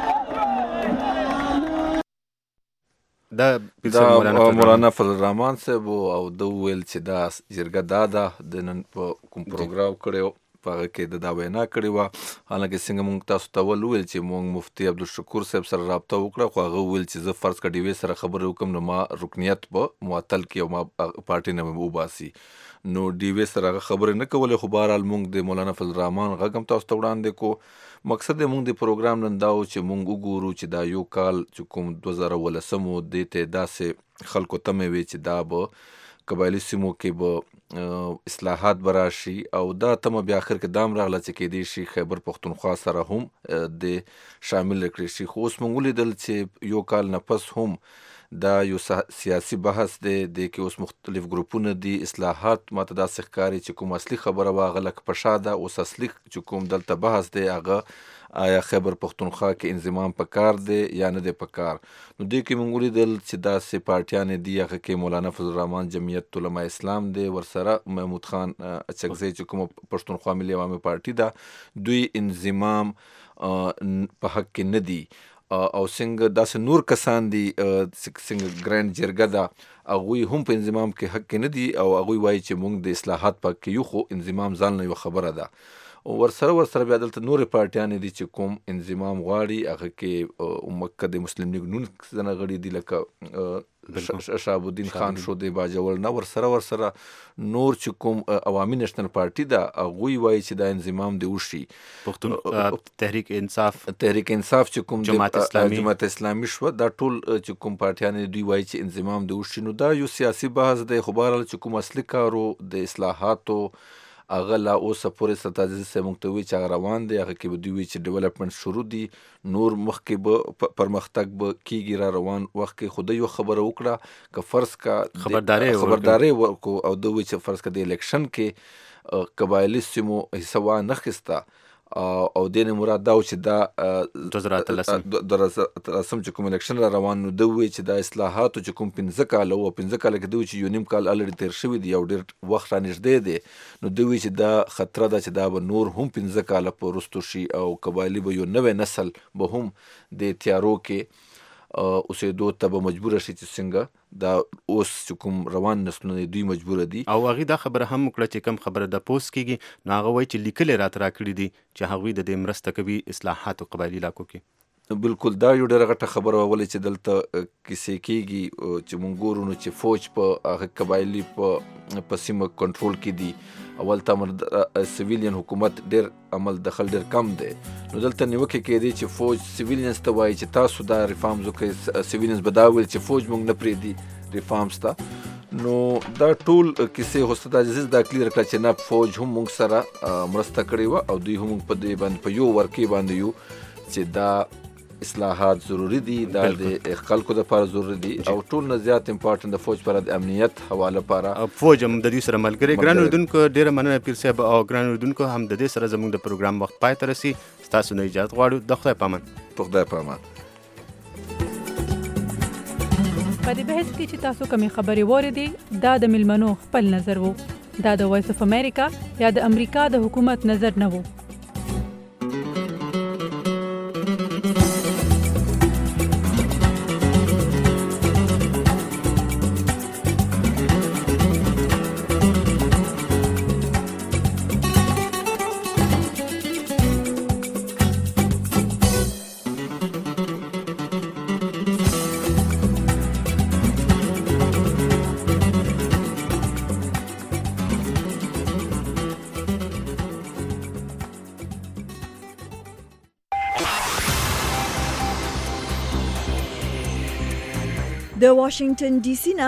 دا مولانا فضل الرحمن صاحب او د ویل چې دا جرګه دا ده د نن په کوم پروګرام کړی په هغه کې د دا وینا کړې وه. حالانکه څنګه موږ تاسو ته وویل چې موږ مفتي عبدالشکور صاحب سره رابطه وکړه، خو هغه وویل چې زه فرض کړه ډیوې سره خبرې وکړم نو ما رکنیت به معطل کړي او ما پارټي نه مې وباسي. نو ډیوې سره هغه خبرې نه کولې. خو بهرحال موږ د مولانا فضل الرحمن غږ هم تاسو ته وړاندې کو. مقصد د موږ د پروګرام نن دا و چې موږ وګورو چې دا یو کال چې کوم 2018 دې ته داسې خلکو تمې وي چې دا به قبایلي سیمو کې به اصلاحات به راشي، او دا تمه بیا اخر کې دام راغله چې کېدای شي خیبر پښتونخوا سره هم د شامل کړی شي. خو اوس موږ ولیدل چې یو کال نه پس هم دا یو سیاسي بحث دی، د کې اوس مختلف ګروپونه دي. اصلاحات ماته داسې ښکاري چې کوم اصلي خبره وه هغه لکه په شا ده. اوس اصلي چې کوم دلته بحث دی هغه آیا خیبر پښتونخوا کې انضمام پکار دی یا نه دی پکار. نو دې کې موږ ولیدل چې داسې پارټیانې دي، هغه کې مولانا فضل الرحمن جمعیت علما اسلام دی، ورسره محمود خان اچکزی چې کومه پښتونخوا ملي عوامي پارټي ده، دوی انضمام په حق کې نه دي. او څنګه داسې نور کسان دي څنګه ګرانډ جرګه ده هغوی هم په انضمام کې حق کې نه دي، او هغوی وایي چې موږ د اصلاحات په کې یو، خو انضمام ځان نه یو خبره ده. ورسره بیا دلته نورې پارټیانې دي چې کوم انضمام غواړي، هغه کې مکه د مسلم لیګ نون ځنه غړي دي لکه شهاب الدین خان شو د باجوړ نه. ورسره نور چې کوم عوامي نېشنل پارټي ده هغوی وایي چې دا انضمام دی وشي. تحریک انصاف چې کوم جماعت اسلامي شو، دا ټول چې کوم پارټیانې دوی وایي چې انضمام دی وشي. نو دا یو سیاسي بحث دی. خو بهرحال چې کوم اصلي کارو د اصلاحاتو هغه لا اوسه پورې ستازي صاحب موږ ته وایي چې هغه روان دی. هغه کې به دوی وایي چې ډیولپمنټ شروع دي، نور مخکې به پرمختګ به کېږي را روان وخت کې. خو د یو خبره وکړه که فرض کا خبرداری ورکو، او دوی وایي چې فرض کا د الیکشن کې قبایلي سیمو حصه وانخیسته، او دې نه مراد دا و چې دا 2018 چې کوم الیکشن را روان نو دوی وایي چې دا اصلاحاتو چې کوم 15 کاله و، 15 کاله کې دوی چې یو نیم کال الریډي تیر شوي دي او ډېر وخت را نږدې دی، نو دوی وایي چې دا خطره ده چې دا به نور هم 15 کاله په وروستو شي، او قبایلي به یو نوی نسل به هم د تیارو کې اوسېدو ته به مجبوره شي چې څنګه دا اوس چې کوم روان نسلونه دوی مجبوره دي. او هغې دا خبره هم وکړه چې کوم خبره د پوسټ کېږي نو هغه وایي چې لیکلې راته راکړي دي چې هغوی د دې مرسته کوي اصلاحاتو قبایلي علاقو کې. بالکل دا یو ډېره غټه خبره وه، ولې چې دلته کیسې کېږي چې موږ ګورو نو چې فوج په هغه قبایلي په سیمه کنټرول کې دي. اول ته سیویلین حکومت ډېر عمل دخل ډېر کم دی. نو دلته نیوکې کېدی چې فوج سیویلینز ته وایي چې تاسو دا ریفارمز وکړئ، سیویلینز به دا ویل چې فوج موږ نه پرېږدي ریفارمز ته. نو دا ټول کیسه هوستد عزیز دا کلیر کړ چې نه فوج هم موږ سره مرسته کړې و او دوی هم په دې باندې په یو ورکې باندې یو چې دا اصلاحات ضروری دي دا د خلکو لپاره ضروری دي او ټول نه زیات امپورټنت د فوج پر د امنیت حواله لپاره فوج هم د دې سره ملګری ګران اوردونکو ډیره مننه پیر صاحب او ګران اوردونکو هم د دې سره زموږ د پروګرام وخت پای ته رسي تاسو نه اجازه غواړو د خدای پامان په خدای پامان په دې بحث کې چې تاسو کومې خبرې واورېدې دا د ملمنو خپل نظر وو دا د وایس اف امریکا یا د امریکا د حکومت نظر نه وو د واشنگټن ډي سي